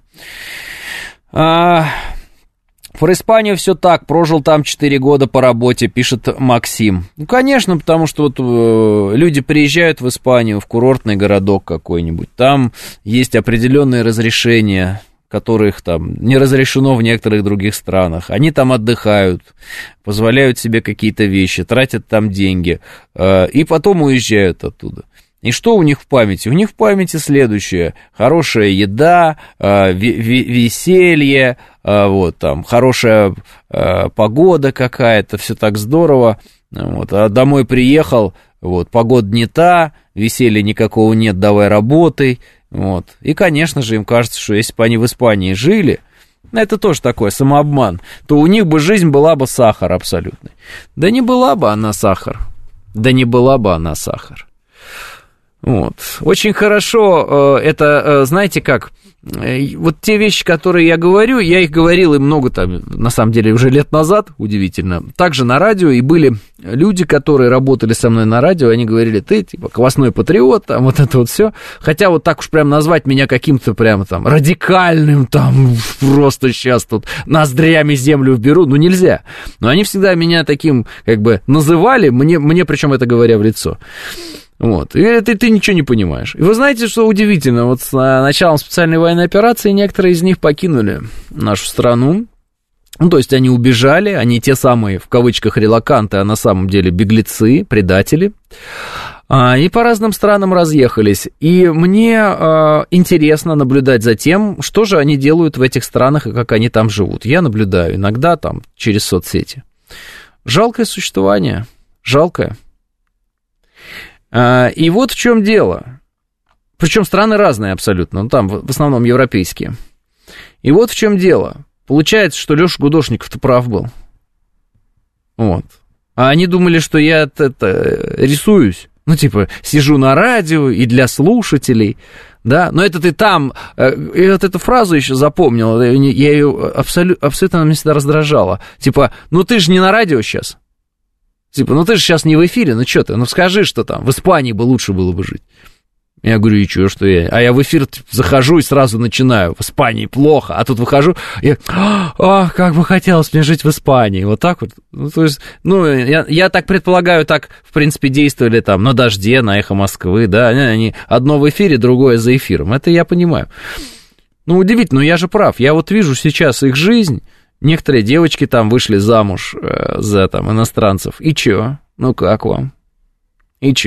А... Про Испанию все так, прожил там четыре года по работе, пишет Максим. Ну, конечно, потому что вот э, люди приезжают в Испанию, в курортный городок какой-нибудь, там есть определенные разрешения, которых там не разрешено в некоторых других странах. Они там отдыхают, позволяют себе какие-то вещи, тратят там деньги, э, и потом уезжают оттуда. И что у них в памяти? У них в памяти следующее. Хорошая еда, э, веселье, э, вот, там, хорошая э, погода какая-то, все так здорово. Вот, а домой приехал, вот, погода не та, веселья никакого нет, давай работай. Вот. И, конечно же, им кажется, что если бы они в Испании жили, это тоже такой самообман, то у них бы жизнь была бы сахар абсолютный. Да не была бы она сахар. Да не была бы она сахар. Вот. Очень хорошо, это, знаете как, вот те вещи, которые я говорю, я их говорил и много там, на самом деле, уже лет назад, удивительно, также на радио, и были люди, которые работали со мной на радио, они говорили, ты, типа, квасной патриот, там, вот это вот все, хотя вот так уж прям назвать меня каким-то прям там радикальным, там, просто сейчас тут ноздрями землю вберу, ну, нельзя, но они всегда меня таким, как бы, называли, мне, мне причем это говоря в лицо. Вот, и ты, ты ничего не понимаешь. И вы знаете, что удивительно, вот с началом специальной военной операции некоторые из них покинули нашу страну, ну, то есть они убежали, они те самые, в кавычках, релоканты, а на самом деле беглецы, предатели, и по разным странам разъехались. И мне э, интересно наблюдать за тем, что же они делают в этих странах и как они там живут. Я наблюдаю иногда там через соцсети. Жалкое существование, жалкое. И вот в чем дело. Причем страны разные абсолютно, ну, там в основном европейские. И вот в чем дело. Получается, что Леша Гудошников-то прав был. Вот. А они думали, что я это, это, рисуюсь. Ну, типа, сижу на радио и для слушателей. Да, но это ты там. И вот эту фразу еще запомнил. Я ее абсолютно, абсолютно она меня всегда раздражала. Типа, ну ты же не на радио сейчас. Типа, ну ты же сейчас не в эфире, ну что ты, ну скажи, что там, в Испании бы лучше было бы жить. Я говорю, и что, что я? А я в эфир захожу и сразу начинаю, в Испании плохо, а тут выхожу, и, ах, как бы хотелось мне жить в Испании, вот так вот. Ну, то есть, ну, я, я так предполагаю, так, в принципе, действовали там на «Дожде», на «Эхо Москвы», да, они одно в эфире, другое за эфиром, это я понимаю. Ну, удивительно, но я же прав, я вот вижу сейчас их жизнь. Некоторые девочки там вышли замуж э, за там иностранцев. И чё? Ну как вам? И чё?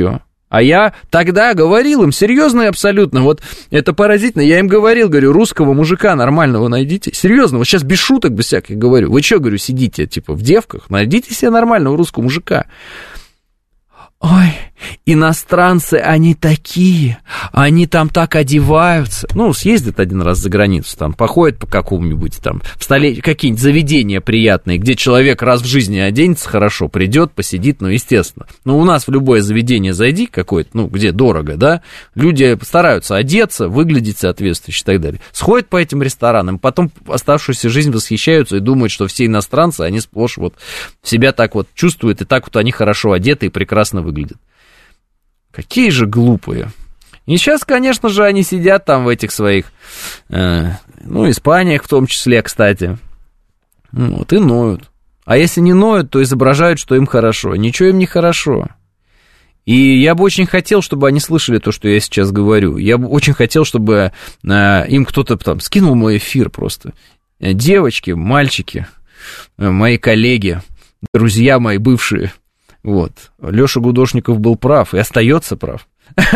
А я тогда говорил им, серьезно и абсолютно, вот это поразительно, я им говорил, говорю, русского мужика нормального найдите, серьезно, вот сейчас без шуток, без всяких говорю, вы что, говорю, сидите, типа, в девках, найдите себе нормального русского мужика. Ой, иностранцы, они такие, они там так одеваются. Ну, съездят один раз за границу, там, походят по какому-нибудь, там, в столе... какие-нибудь заведения приятные, где человек раз в жизни оденется хорошо, придет, посидит, ну, естественно. Ну, у нас в любое заведение зайди какое-то, ну, где дорого, да, люди стараются одеться, выглядеть соответствующе и так далее. Сходят по этим ресторанам, потом оставшуюся жизнь восхищаются и думают, что все иностранцы, они сплошь вот себя так вот чувствуют, и так вот они хорошо одеты и прекрасно выглядят. Какие же глупые. И сейчас, конечно же, они сидят там в этих своих, э, ну, Испаниях в том числе, кстати, вот, и ноют. А если не ноют, то изображают, что им хорошо. Ничего им не хорошо. И я бы очень хотел, чтобы они слышали то, что я сейчас говорю. Я бы очень хотел, чтобы э, им кто-то там скинул мой эфир просто. Девочки, мальчики, э, мои коллеги, друзья мои бывшие. Вот. Лёша Гудошников был прав и остается прав.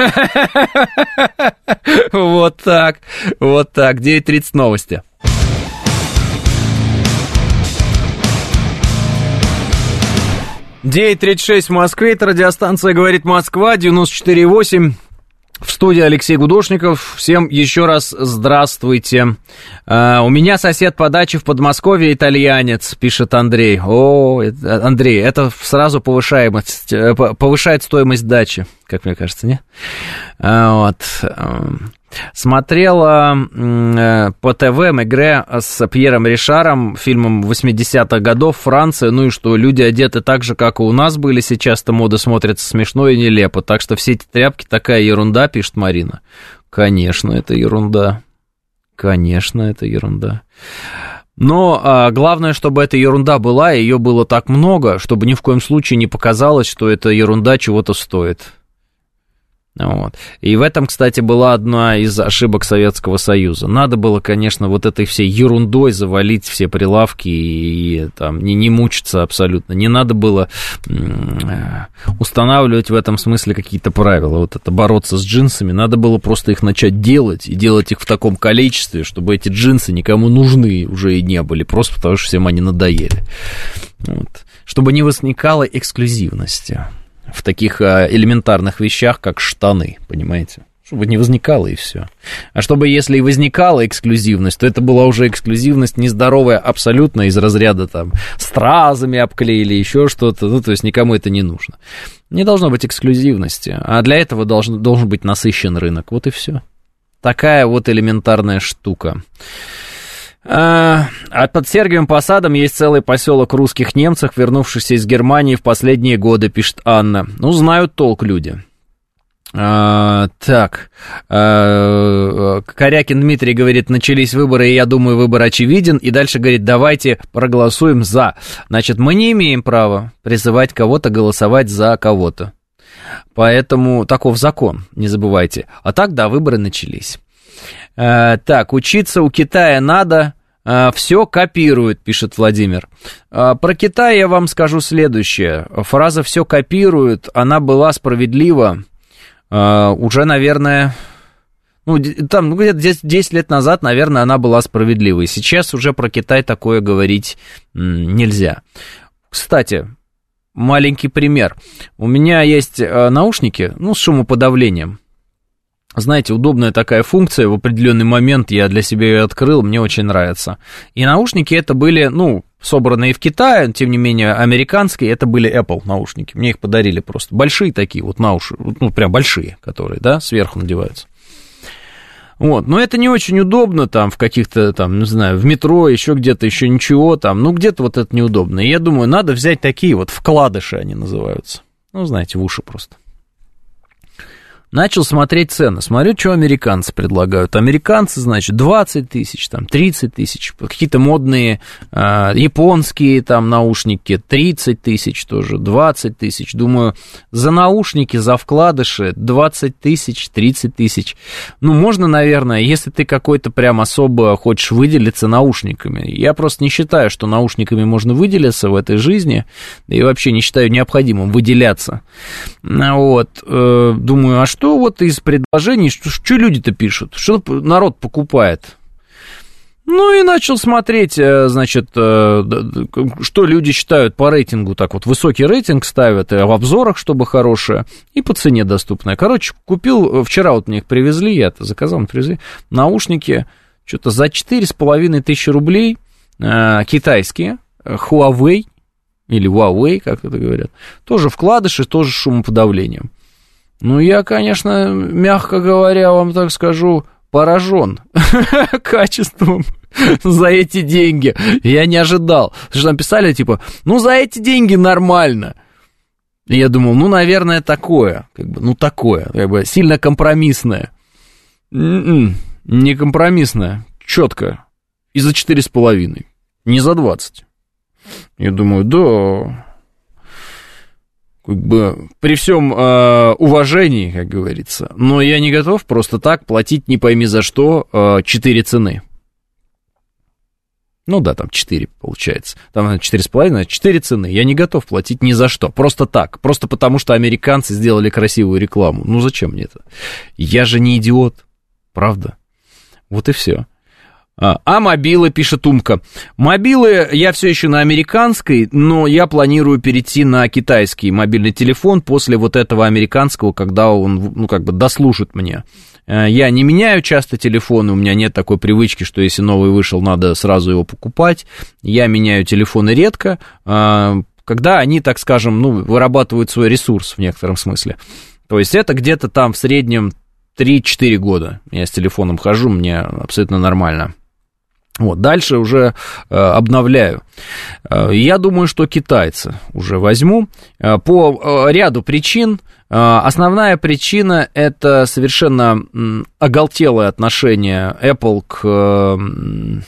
Вот так, вот так. девять тридцать новости. девять тридцать шесть в Москве, это радиостанция «Говорит Москва», девяносто четыре и восемь. В студии Алексей Гудошников. Всем еще раз здравствуйте. Uh, у меня сосед по даче в Подмосковье итальянец, пишет Андрей. О, это, Андрей, это сразу повышаемость, повышает стоимость дачи, как мне кажется, не? Uh, вот. Uh, смотрела uh, по ТВ Мегре с Пьером Ришаром, фильмом восьмидесятых годов, Франция, ну и что, люди одеты так же, как и у нас были, сейчас-то мода смотрится смешно и нелепо, так что все эти тряпки такая ерунда, пишет Марина. Конечно, это ерунда. Конечно, это ерунда. Но а, главное, чтобы эта ерунда была, и ее было так много, чтобы ни в коем случае не показалось, что эта ерунда чего-то стоит. Вот. И в этом, кстати, была одна из ошибок Советского Союза. Надо было, конечно, вот этой всей ерундой завалить все прилавки и, и там, не, не мучиться абсолютно. Не надо было устанавливать в этом смысле какие-то правила. Вот это бороться с джинсами. Надо было просто их начать делать, и делать их в таком количестве, чтобы эти джинсы никому нужны уже и не были, просто потому что всем они надоели. Вот. Чтобы не возникало эксклюзивности в таких элементарных вещах, как штаны, понимаете? Чтобы не возникало, и все. А чтобы, если и возникала эксклюзивность, то это была уже эксклюзивность нездоровая абсолютно, из разряда там стразами обклеили, еще что-то, ну, то есть никому это не нужно. Не должно быть эксклюзивности, а для этого должен, должен быть насыщен рынок, вот и все. Такая вот элементарная штука. А под Сергиевым Посадом есть целый поселок русских немцев, вернувшихся из Германии в последние годы, пишет Анна. Ну, знают толк люди. А, так, а, Корякин Дмитрий говорит, начались выборы, и я думаю, выбор очевиден. И дальше говорит, давайте проголосуем за. Значит, мы не имеем права призывать кого-то голосовать за кого-то. Поэтому таков закон, не забывайте. А так, да, выборы начались. А, так, учиться у Китая надо, а, все копируют, пишет Владимир. А, про Китай я вам скажу следующее. Фраза «все копируют», она была справедлива а, уже, наверное, ну, там, где-то десять лет назад, наверное, она была справедливой. Сейчас уже про Китай такое говорить м, нельзя. Кстати, маленький пример. У меня есть наушники, ну, с шумоподавлением. Знаете, удобная такая функция, в определенный момент я для себя ее открыл, мне очень нравится. И наушники это были, ну, собранные в Китае, тем не менее, американские, это были Apple наушники, мне их подарили просто. Большие такие вот науши, ну, прям большие, которые, да, сверху надеваются. Вот, но это не очень удобно там в каких-то, там, не знаю, в метро, еще где-то, еще ничего там, ну, где-то вот это неудобно. И я думаю, надо взять такие вот вкладыши, они называются. Ну, знаете, в уши просто. начал смотреть цены. Смотрю, что американцы предлагают. Американцы, значит, двадцать тысяч, там, тридцать тысяч. Какие-то модные э, японские там наушники, тридцать тысяч тоже, двадцать тысяч. Думаю, за наушники, за вкладыши двадцать тысяч, тридцать тысяч. Ну, можно, наверное, если ты какой-то прям особо хочешь выделиться наушниками. Я просто не считаю, что наушниками можно выделиться в этой жизни. И вообще не считаю необходимым выделяться. Вот. Э, думаю, а что Что вот из предложений, что, что люди-то пишут, что народ покупает? Ну и начал смотреть, значит, что люди считают по рейтингу, так вот, высокий рейтинг ставят, и в обзорах, чтобы хорошее, и по цене доступное. Короче, купил, вчера вот мне их привезли, я это заказал, привезли, наушники, что-то за четыре с половиной тысячи рублей, китайские, Huawei, или Huawei, как это говорят, тоже вкладыши, тоже с шумоподавлением. Ну, я, конечно, мягко говоря, вам так скажу, поражен качеством за эти деньги. Я не ожидал. Потому что там писали, типа, ну, за эти деньги нормально. И я думал, ну, наверное, такое. Как бы, ну, такое. Как бы сильно компромиссное. Н-н-н, не компромиссное. Четко. И за четыре с половиной. Не за двадцать. Я думаю, да... Как бы при всем э, уважении, как говорится, но я не готов просто так платить не пойми за что э, четыре цены. Ну да, там четыре получается. Там четыре с половиной, четыре цены. Я не готов платить ни за что. Просто так. Просто потому, что американцы сделали красивую рекламу. Ну зачем мне это? Я же не идиот. Правда? Вот и все. А мобилы, пишет Умка. Мобилы я все еще на американской, но я планирую перейти на китайский мобильный телефон после вот этого американского, когда он, ну, как бы дослужит мне. Я не меняю часто телефоны, у меня нет такой привычки, что если новый вышел, надо сразу его покупать. Я меняю телефоны редко, когда они, так скажем, ну, вырабатывают свой ресурс в некотором смысле. То есть это где-то там в среднем три-четыре года. Я с телефоном хожу, мне абсолютно нормально. Вот, дальше уже э, обновляю. Э, я думаю, что китайцы уже возьму э, по э, ряду причин. Э, основная причина – это совершенно э, оголтелое отношение Apple к э,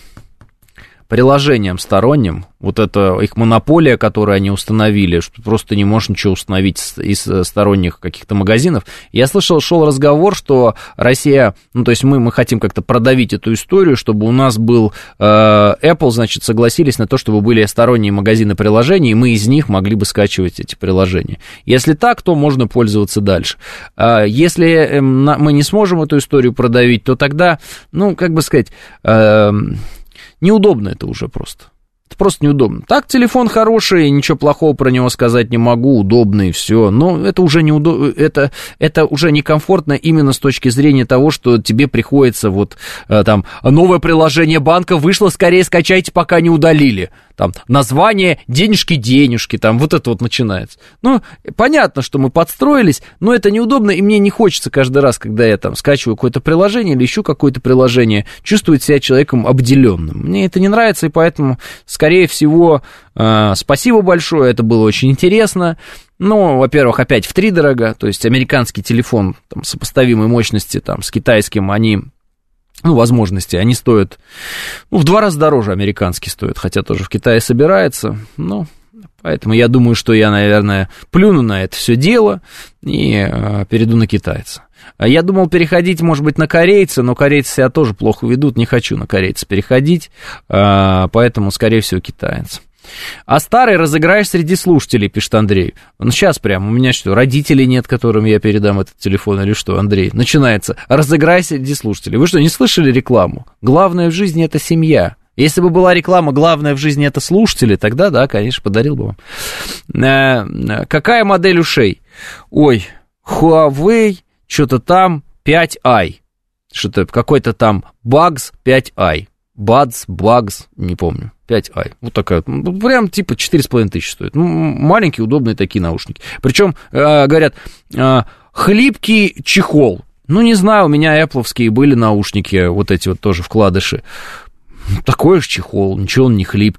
приложениям сторонним. Вот это их монополия, которую они установили, что просто не можешь ничего установить из сторонних каких-то магазинов. Я слышал, шел разговор, что Россия, ну, то есть мы, мы хотим как-то продавить эту историю, чтобы у нас был э, Apple, значит, согласились на то, чтобы были сторонние магазины приложений, и мы из них могли бы скачивать эти приложения. Если так, то можно пользоваться дальше. Э, если э, мы не сможем эту историю продавить, то тогда, ну, как бы сказать, э, неудобно это уже просто. Это просто неудобно. Так, телефон хороший, ничего плохого про него сказать не могу, удобный, все, но это уже неудобно, это, это уже некомфортно именно с точки зрения того, что тебе приходится вот там новое приложение банка вышло, скорее скачайте, пока не удалили. Там название, денежки-денежки, там вот это вот начинается. Ну, понятно, что мы подстроились, но это неудобно, и мне не хочется каждый раз, когда я там скачиваю какое-то приложение или ищу какое-то приложение, чувствовать себя человеком обделенным. Мне это не нравится, и поэтому, скорее всего, э, спасибо большое, это было очень интересно. Ну, во-первых, опять втридорога, то есть американский телефон там, сопоставимой мощности там, с китайским, они... Ну, возможности, они стоят, ну, в два раза дороже американские стоят, хотя тоже в Китае собирается, ну, поэтому я думаю, что я, наверное, плюну на это все дело и э, перейду на китайца. Я думал переходить, может быть, на корейца, но корейцы себя тоже плохо ведут, не хочу на корейца переходить, э, поэтому, скорее всего, китаец. А старый разыграешь среди слушателей, пишет Андрей. Ну, сейчас прям, у меня что, родителей нет, которым я передам этот телефон или что, Андрей? Начинается, разыграй среди слушателей. Вы что, не слышали рекламу? Главное в жизни — это семья. Если бы была реклама «Главное в жизни — это слушатели», тогда, да, конечно, подарил бы вам. Э, какая модель ушей? Ой, Huawei, что-то там пять ай. Что-то, какой-то там Bugs пять ай. Buds, Bugs, не помню, пять ай, вот такая, ну, прям типа четыре с половиной тысячи стоит, ну, маленькие, удобные такие наушники, причем, э, говорят, э, хлипкий чехол, ну, не знаю, у меня эппловские были наушники, вот эти вот тоже вкладыши, такой же чехол, ничего он не хлипкий,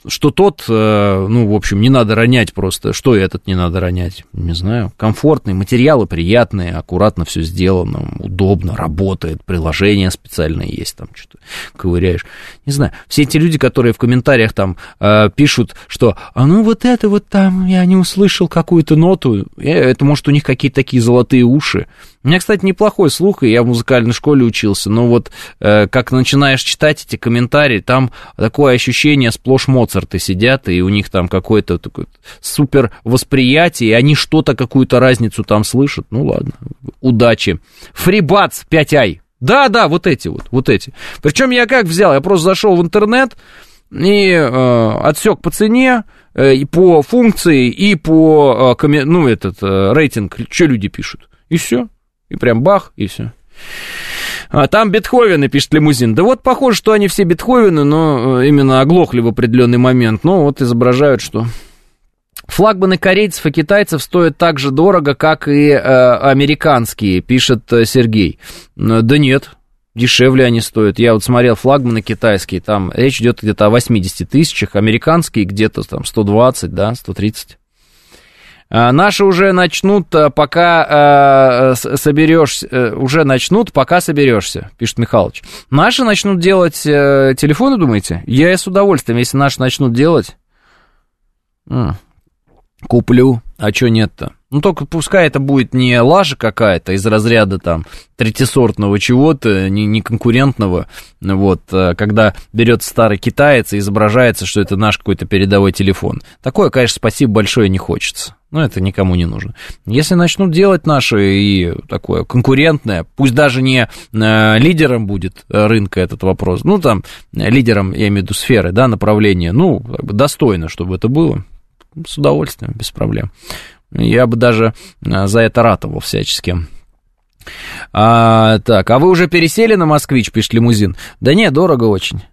что тот, ну, в общем, не надо ронять просто. Что этот не надо ронять? Не знаю. Комфортные, материалы приятные, аккуратно все сделано, удобно, работает, приложение специальное есть, там что-то ковыряешь. Не знаю. Все эти люди, которые в комментариях там э, пишут, что, а ну вот это вот там, я не услышал какую-то ноту, это, может, у них какие-то такие золотые уши. У меня, кстати, неплохой слух, и я в музыкальной школе учился, но вот э, как начинаешь читать эти комментарии, там такое ощущение, сплошь Моцарты сидят, и у них там какое-то такое супер восприятие, и они что-то, какую-то разницу там слышат. Ну ладно, удачи. Фрибац пять ай. Да-да, вот эти вот, вот эти. Причем я как взял, я просто зашел в интернет и э, отсек по цене, э, и по функции, и по, э, коми- ну, этот, э, рейтинг, что люди пишут, и все. И прям бах, и все. А там Бетховены, пишет Лимузин. Да вот похоже, что они все Бетховены, но именно оглохли в определенный момент. Ну, вот изображают, что флагманы корейцев и китайцев стоят так же дорого, как и э, американские, пишет Сергей. Да нет, дешевле они стоят. Я вот смотрел флагманы китайские, там речь идет где-то о восьмидесяти тысячах, американские где-то там сто двадцать, да, сто тридцать. Наши уже начнут, пока э, соберешься, э, уже начнут, пока соберешься, пишет Михалыч. Наши начнут делать э, телефоны, думаете? Я с удовольствием, если наши начнут делать, м- куплю, а чё нет-то? Ну, только пускай это будет не лажа какая-то из разряда там третьесортного чего-то, не, не конкурентного, вот, когда берется старый китаец и изображается, что это наш какой-то передовой телефон. Такое, конечно, спасибо большое не хочется. Но это никому не нужно. Если начнут делать наши и такое конкурентное, пусть даже не э, лидером будет рынка этот вопрос, ну, там, лидером, я имею в виду сферы, да, направления, ну, как бы достойно, чтобы это было, с удовольствием, без проблем. Я бы даже за это ратовал всячески. А, так, а вы уже пересели на «Москвич», пишет Лимузин? Да не, дорого очень.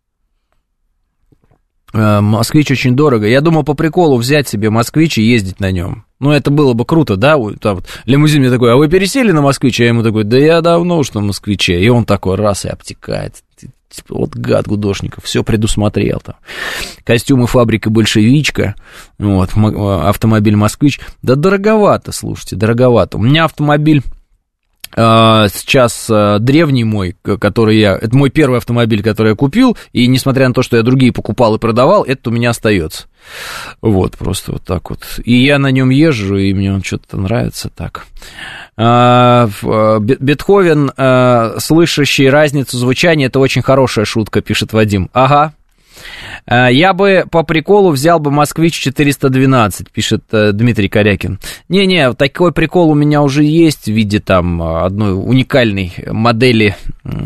А, «Москвич» очень дорого. Я думал по приколу взять себе «Москвич» и ездить на нем. Ну, это было бы круто, да? Там, вот, Лимузин мне такой, а вы пересели на «Москвич»? А я ему такой, да я давно уж на «Москвиче». И он такой раз и обтекает. Вот гад Гудошников, все предусмотрел там. Костюмы фабрика «Большевичка», вот, автомобиль «Москвич». Да дороговато, слушайте, дороговато. У меня автомобиль э, сейчас э, древний мой, который я... Это мой первый автомобиль, который я купил, и несмотря на то, что я другие покупал и продавал, этот у меня остается. Вот, просто вот так вот. И я на нем езжу, и мне он что-то нравится так. Бетховен, слышащий разницу звучания, это очень хорошая шутка, пишет Вадим. Ага. Я бы по приколу взял бы «Москвич» четыреста двенадцать, пишет Дмитрий Корякин. Не-не, такой прикол у меня уже есть в виде там одной уникальной модели.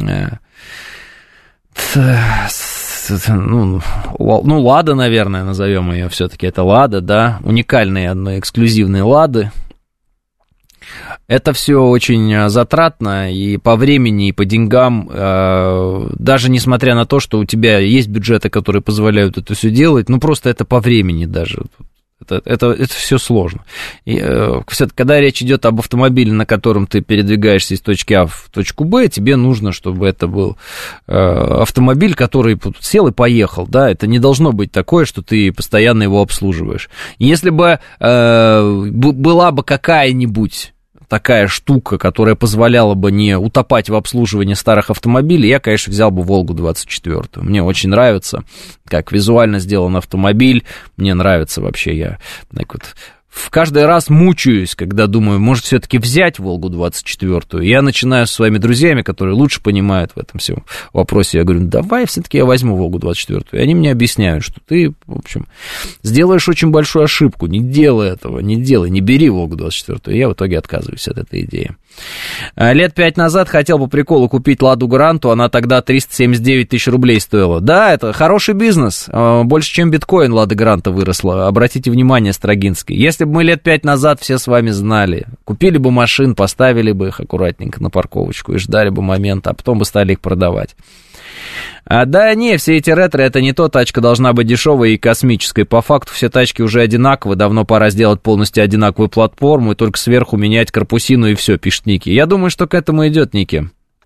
Ну, ну, «Лада», наверное, назовем ее все-таки. Это «Лада», да, уникальные одной эксклюзивные «Лады». Это все очень затратно и по времени, и по деньгам, даже несмотря на то, что у тебя есть бюджеты, которые позволяют это все делать, ну, просто это по времени даже. Это, это, это все сложно. И, э, когда речь идет об автомобиле, на котором ты передвигаешься из точки А в точку Б, тебе нужно, чтобы это был э, автомобиль, который сел и поехал. Да? Это не должно быть такое, что ты постоянно его обслуживаешь. Если бы э, была бы какая-нибудь такая штука, которая позволяла бы не утопать в обслуживании старых автомобилей, я, конечно, взял бы «Волгу двадцать четвёртую». Мне очень нравится, как визуально сделан автомобиль. Мне нравится вообще, я так вот в каждый раз мучаюсь, когда думаю, может, все-таки взять «Волгу двадцать четвёртую». Я начинаю со своими друзьями, которые лучше понимают в этом всем вопросе. Я говорю, давай все-таки я возьму «Волгу двадцать четвёртую». И они мне объясняют, что ты, в общем, сделаешь очень большую ошибку. Не делай этого, не делай, не бери «Волгу двадцать четвёртую». И я в итоге отказываюсь от этой идеи. Лет пять назад хотел по приколу купить «Ладу Гранту», она тогда триста семьдесят девять тысяч рублей стоила. Да, это хороший бизнес, больше, чем биткоин «Лада Гранта» выросла. Обратите внимание, Строгинский. Если бы мы лет пять назад все с вами знали, купили бы машин, поставили бы их аккуратненько на парковочку и ждали бы момента, а потом бы стали их продавать. А, да не, все эти ретро, это не то, тачка должна быть дешевой и космической. По факту все тачки уже одинаковые, давно пора сделать полностью одинаковую платформу и только сверху менять корпусину и все, пишет Ники. Я думаю, что к этому идет, Ники.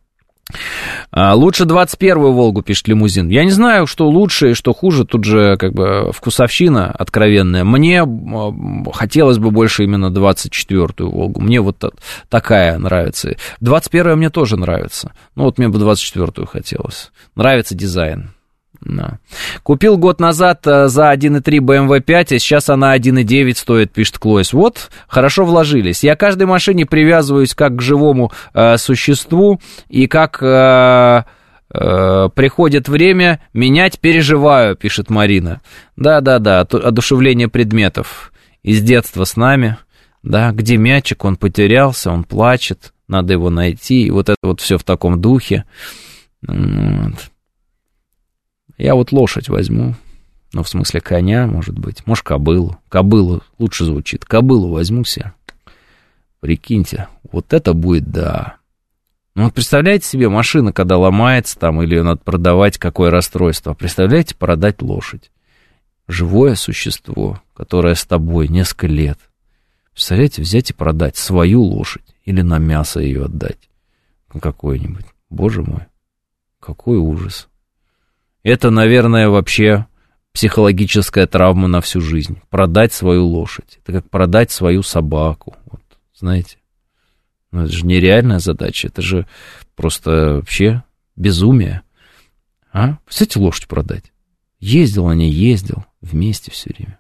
Лучше двадцать первую «Волгу», пишет Лимузин. Я не знаю, что лучше и что хуже, тут же как бы вкусовщина откровенная. Мне хотелось бы больше именно двадцать четвёртую «Волгу». Мне вот такая нравится. двадцать первая мне тоже нравится. Ну вот мне бы двадцать четвёртую хотелось. Нравится дизайн. Да. Купил год назад за один и три бэ эм вэ пять, а сейчас она один и девять стоит, пишет Клойс. Вот, хорошо вложились. Я к каждой машине привязываюсь как к живому э, существу, и как э, э, приходит время менять, переживаю, пишет Марина. Да-да-да, одушевление предметов из детства с нами. Да, где мячик, он потерялся, он плачет, надо его найти. И вот это вот все в таком духе. Вот. Я вот лошадь возьму, ну, в смысле коня, может быть, может, кобылу. Кобылу лучше звучит. Кобылу возьму себе. Прикиньте, вот это будет, да. Ну, вот представляете себе, машина, когда ломается там, или ее надо продавать, какое расстройство. Представляете, продать лошадь. Живое существо, которое с тобой несколько лет. Представляете, взять и продать свою лошадь, или на мясо ее отдать. Какое-нибудь. Боже мой, какой ужас. Это, наверное, вообще психологическая травма на всю жизнь. Продать свою лошадь. Это как продать свою собаку. Вот, знаете, ну, это же нереальная задача. Это же просто вообще безумие. А? Представляете, лошадь продать? Ездил на ней, ездил. Вместе все время.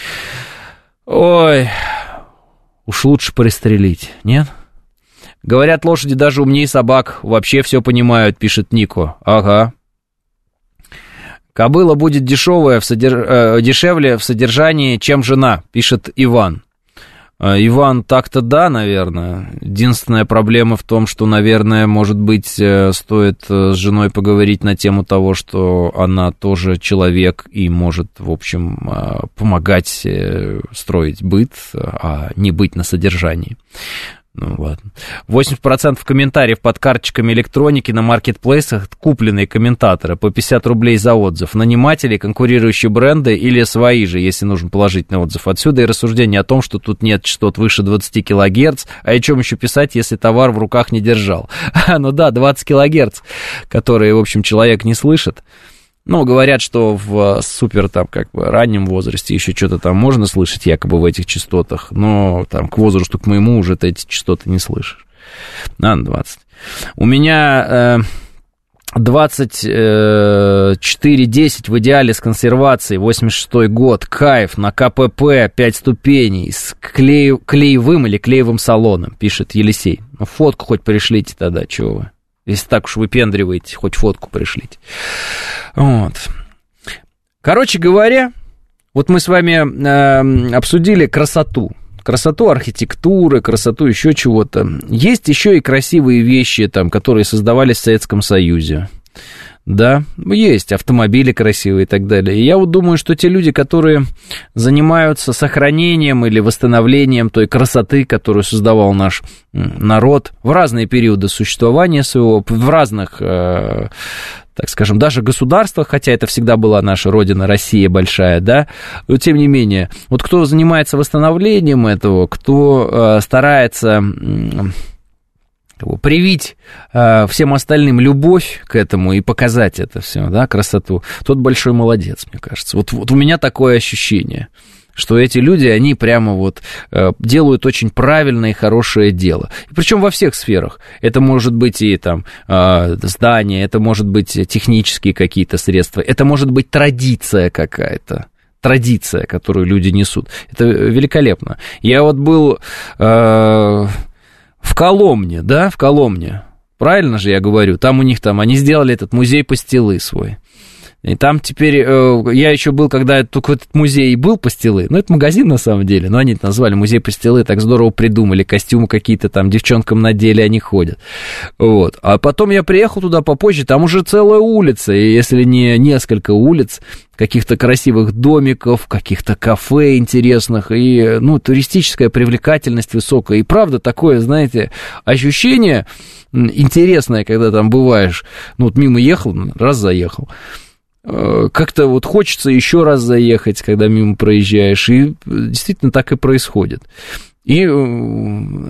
Ой, уж лучше пристрелить, нет? Говорят, лошади даже умнее собак. Вообще все понимают, пишет Нико. Ага. Кобыла будет дешевая в содерж... э, дешевле в содержании, чем жена, пишет Иван. Э, Иван, так-то да, наверное. Единственная проблема в том, что, наверное, может быть, э, стоит с женой поговорить на тему того, что она тоже человек и может, в общем, э, помогать э, строить быт, а не быть на содержании. Ну, ладно. восемьдесят процентов комментариев под карточками электроники на маркетплейсах купленные комментаторы по пятьдесят рублей за отзыв. Наниматели, конкурирующие бренды или свои же, если нужен положительный отзыв. Отсюда и рассуждение о том, что тут нет частот выше двадцать килогерц, а о чем еще писать, если товар в руках не держал. Ну да, двадцать килогерц, которые, в общем, человек не слышит. Ну, говорят, что в супер, там, как бы, раннем возрасте еще что-то там можно слышать, якобы, в этих частотах, но, там, к возрасту, к моему уже ты эти частоты не слышишь. А, двадцать. У меня э, двадцать четыре десять в идеале с консервацией, восемьдесят шестой год, кайф, на ка пэ пэ, пять ступеней, с клей, клеевым или клеевым салоном, пишет Елисей. Ну, фотку хоть пришлите тогда, чего вы. Если так уж выпендриваете, хоть фотку пришлите. Вот. Короче говоря, вот мы с вами э, обсудили красоту. Красоту архитектуры, красоту еще чего-то. Есть еще и красивые вещи, там, которые создавались в Советском Союзе. Да, есть автомобили красивые и так далее. И я вот думаю, что те люди, которые занимаются сохранением или восстановлением той красоты, которую создавал наш народ в разные периоды существования своего, в разных, э, так скажем, даже государствах, хотя это всегда была наша родина, Россия большая, да, но тем не менее, вот кто занимается восстановлением этого, кто э, старается... Э, привить э, всем остальным любовь к этому и показать это все, да, красоту, тот большой молодец, мне кажется. Вот, вот у меня такое ощущение, что эти люди, они прямо вот э, делают очень правильное и хорошее дело. И причем во всех сферах. Это может быть и там э, здание, это может быть технические какие-то средства, это может быть традиция какая-то. Традиция, которую люди несут. Это великолепно. Я вот был... Э, В Коломне, да, в Коломне, правильно же я говорю, там у них там, они сделали этот музей пастилы свой, и там теперь, э, я еще был, когда только этот музей был пастилы, ну, это магазин на самом деле, но они это назвали музей пастилы, так здорово придумали, костюмы какие-то там девчонкам надели, они ходят, вот, а потом я приехал туда попозже, там уже целая улица, и если не несколько улиц, каких-то красивых домиков, каких-то кафе интересных, и, ну, туристическая привлекательность высокая. И правда, такое, знаете, ощущение интересное, когда там бываешь, ну, вот мимо ехал, раз заехал, как-то вот хочется еще раз заехать, когда мимо проезжаешь, и действительно так и происходит. И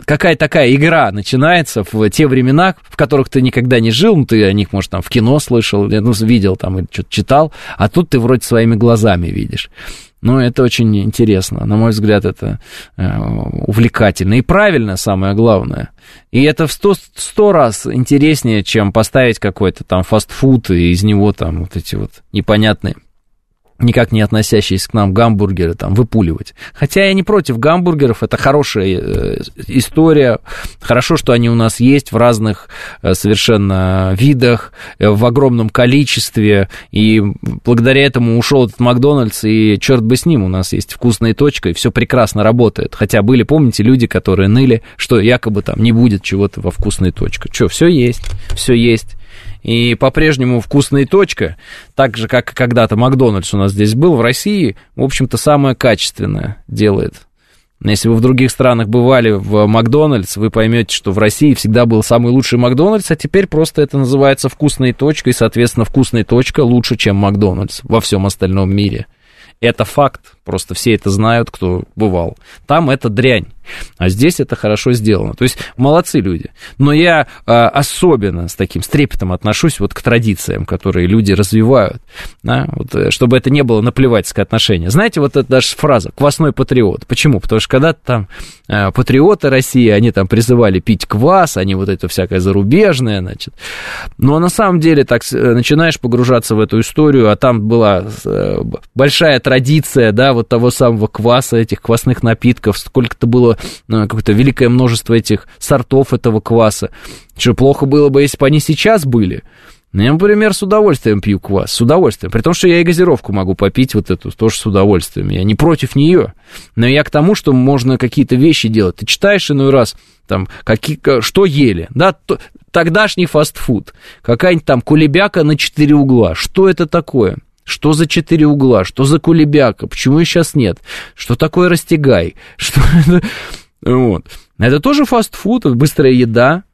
какая такая игра начинается в те времена, в которых ты никогда не жил, ну, ты о них, может, там, в кино слышал, ну, видел там, или что-то читал, а тут ты вроде своими глазами видишь. Ну, это очень интересно. На мой взгляд, это э, увлекательно и правильно, самое главное. И это в сто, сто раз интереснее, чем поставить какой-то там фастфуд, и из него там вот эти вот непонятные, никак не относящиеся к нам гамбургеры там выпуливать. Хотя я не против гамбургеров, это хорошая э, история. Хорошо, что они у нас есть в разных э, совершенно видах, э, в огромном количестве. И благодаря этому ушел этот Макдональдс, и черт бы с ним, у нас есть вкусная точка, и все прекрасно работает. Хотя были, помните, люди, которые ныли, что якобы там не будет чего-то во вкусной точке. Что, все есть, все есть. И по-прежнему вкусная точка, так же, как когда-то Макдональдс у нас здесь был, в России, в общем-то, самое качественное делает. Если вы в других странах бывали в Макдональдс, вы поймете, что в России всегда был самый лучший Макдональдс, а теперь просто это называется вкусной точкой, и, соответственно, вкусная точка лучше, чем Макдональдс во всем остальном мире. Это факт, просто все это знают, кто бывал. Там это дрянь, а здесь это хорошо сделано. То есть молодцы люди. Но я э, особенно с таким с трепетом отношусь вот к традициям, которые люди развивают, да, вот, чтобы это не было наплевательское отношение. Знаете, вот это даже фраза «квасной патриот». Почему? Потому что когда-то там э, патриоты России, они там призывали пить квас, они вот это всякое зарубежное, значит. Но на самом деле так начинаешь погружаться в эту историю, а там была э, большая традиция, да, вот того самого кваса, этих квасных напитков, сколько-то было какое-то великое множество этих сортов этого кваса. Что, плохо было бы, если бы они сейчас были? Я, например, с удовольствием пью квас, с удовольствием. При том, что я и газировку могу попить вот эту тоже с удовольствием. Я не против нее. Но я к тому, что можно какие-то вещи делать. Ты читаешь иной раз, там, какие, что ели, да, то, тогдашний фастфуд, какая-нибудь там кулебяка на четыре угла. Что это такое? Что за четыре угла? Что за кулебяка? Почему ее сейчас нет? Что такое растягай? Что это? Вот. Это тоже фастфуд, быстрая еда.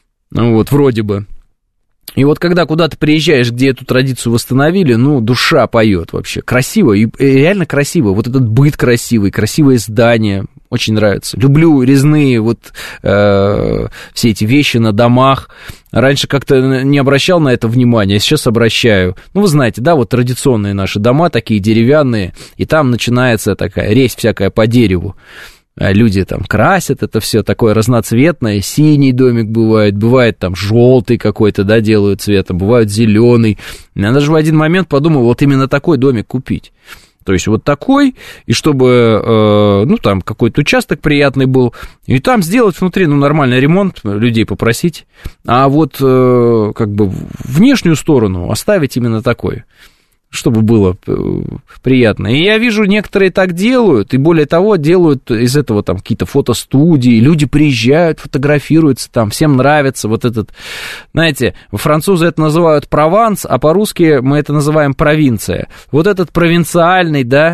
Вот, вроде бы. И вот когда куда-то приезжаешь, где эту традицию восстановили, ну, душа поет вообще. Красиво, и реально красиво. Вот этот быт красивый, красивые здания. Очень нравится. Люблю резные вот э, все эти вещи на домах. Раньше как-то не обращал на это внимания, а сейчас обращаю. Ну, вы знаете, да, вот традиционные наши дома, такие деревянные, и там начинается такая резь всякая по дереву. Люди там красят это все такое разноцветное, синий домик бывает, бывает там желтый какой-то, да, делают цветом, бывает зеленый. Я даже в один момент подумал, вот именно такой домик купить. То есть вот такой, и чтобы, э, ну, там какой-то участок приятный был, и там сделать внутри, ну, нормальный ремонт, людей попросить, а вот э, как бы внешнюю сторону оставить именно такой, чтобы было приятно. И я вижу, некоторые так делают, и более того, делают из этого там какие-то фотостудии, люди приезжают, фотографируются там, всем нравится вот этот, знаете, французы это называют Прованс, а по-русски мы это называем провинция. Вот этот провинциальный, да,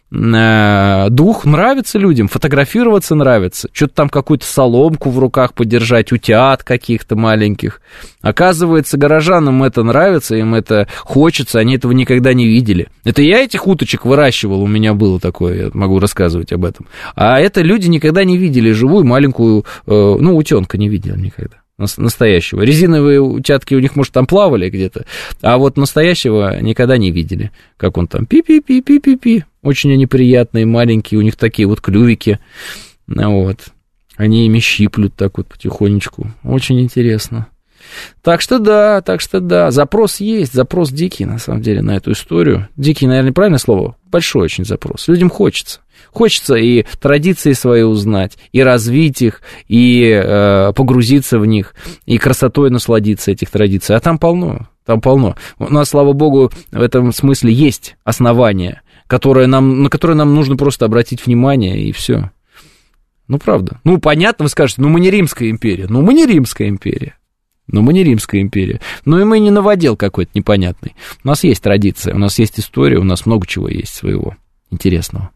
дух нравится людям, фотографироваться нравится, что-то там какую-то соломку в руках подержать, утят каких-то маленьких. Оказывается, горожанам это нравится, им это хочется, они этого никогда не видели. Это я этих уточек выращивал, у меня было такое, я могу рассказывать об этом. А это люди никогда не видели живую маленькую, ну, утенка не видели никогда. Настоящего. Резиновые утятки у них, может, там плавали где-то, а вот настоящего никогда не видели. Как он там пи-пи-пи-пи-пи-пи. Очень они приятные, маленькие, у них такие вот клювики. Вот. Они ими щиплют так вот потихонечку. Очень интересно. Так что да, так что да, запрос есть, запрос дикий, на самом деле, на эту историю. Дикий, наверное, правильное слово? Большой очень запрос. Людям хочется. Хочется и традиции свои узнать, и развить их, и э, погрузиться в них, и красотой насладиться этих традиций. А там полно, там полно. У нас, слава богу, в этом смысле есть основания, которые нам, на которые нам нужно просто обратить внимание, и все. Ну, правда. Ну, понятно, вы скажете, ну, мы не Римская империя. Ну, мы не Римская империя. Но мы не Римская империя. Ну, и мы не новодел какой-то непонятный. У нас есть традиция, у нас есть история, у нас много чего есть своего интересного.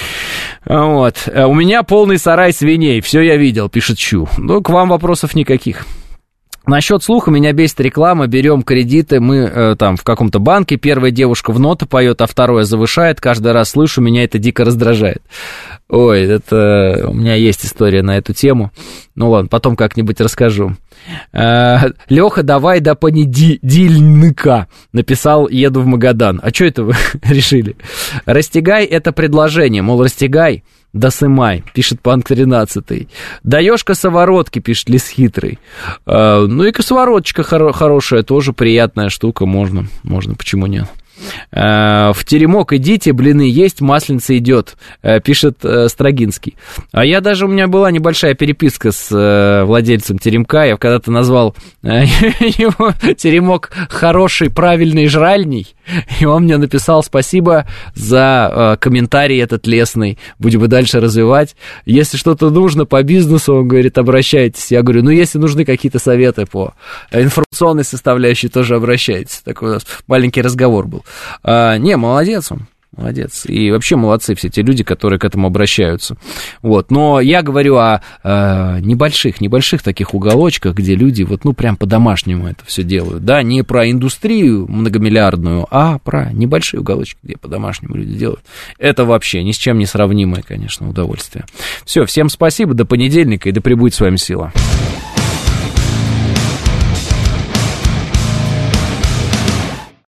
Вот. У меня полный сарай свиней, все я видел, пишет Чу. Ну, к вам вопросов никаких. Насчет слуха меня бесит реклама, берем кредиты, мы э, там в каком-то банке, первая девушка в ноты поет, а вторая завышает, каждый раз слышу, меня это дико раздражает. Ой, это у меня есть история на эту тему, ну ладно, потом как-нибудь расскажу. Э, Леха, давай до понедельника, написал, еду в Магадан. А что это вы решили? Растягай это предложение, мол, растягай. Досымай, пишет Панк тринадцатый. Даешь косоворотки, пишет Лис Хитрый. А, ну и косовороточка хоро- хорошая, тоже приятная штука, можно, можно, почему нет. А, в теремок идите, блины есть, масленица идет, пишет Строгинский. А я даже, у меня была небольшая переписка с владельцем теремка, я когда-то назвал его теремок хороший, правильный, жральней, и он мне написал: спасибо за комментарий этот лестный, будем и дальше развивать. Если что-то нужно по бизнесу, он говорит, обращайтесь. Я говорю, ну если нужны какие-то советы по информационной составляющей, тоже обращайтесь. Такой у нас маленький разговор был. А, не, молодец он. Молодец. И вообще молодцы все те люди, которые к этому обращаются. Вот. Но я говорю о э, небольших, небольших таких уголочках, где люди вот, ну, прям по-домашнему это все делают. Да, не про индустрию многомиллиардную, а про небольшие уголочки, где по-домашнему люди делают. Это вообще ни с чем не сравнимое, конечно, удовольствие. Все, всем спасибо, до понедельника, и да пребудет с вами сила.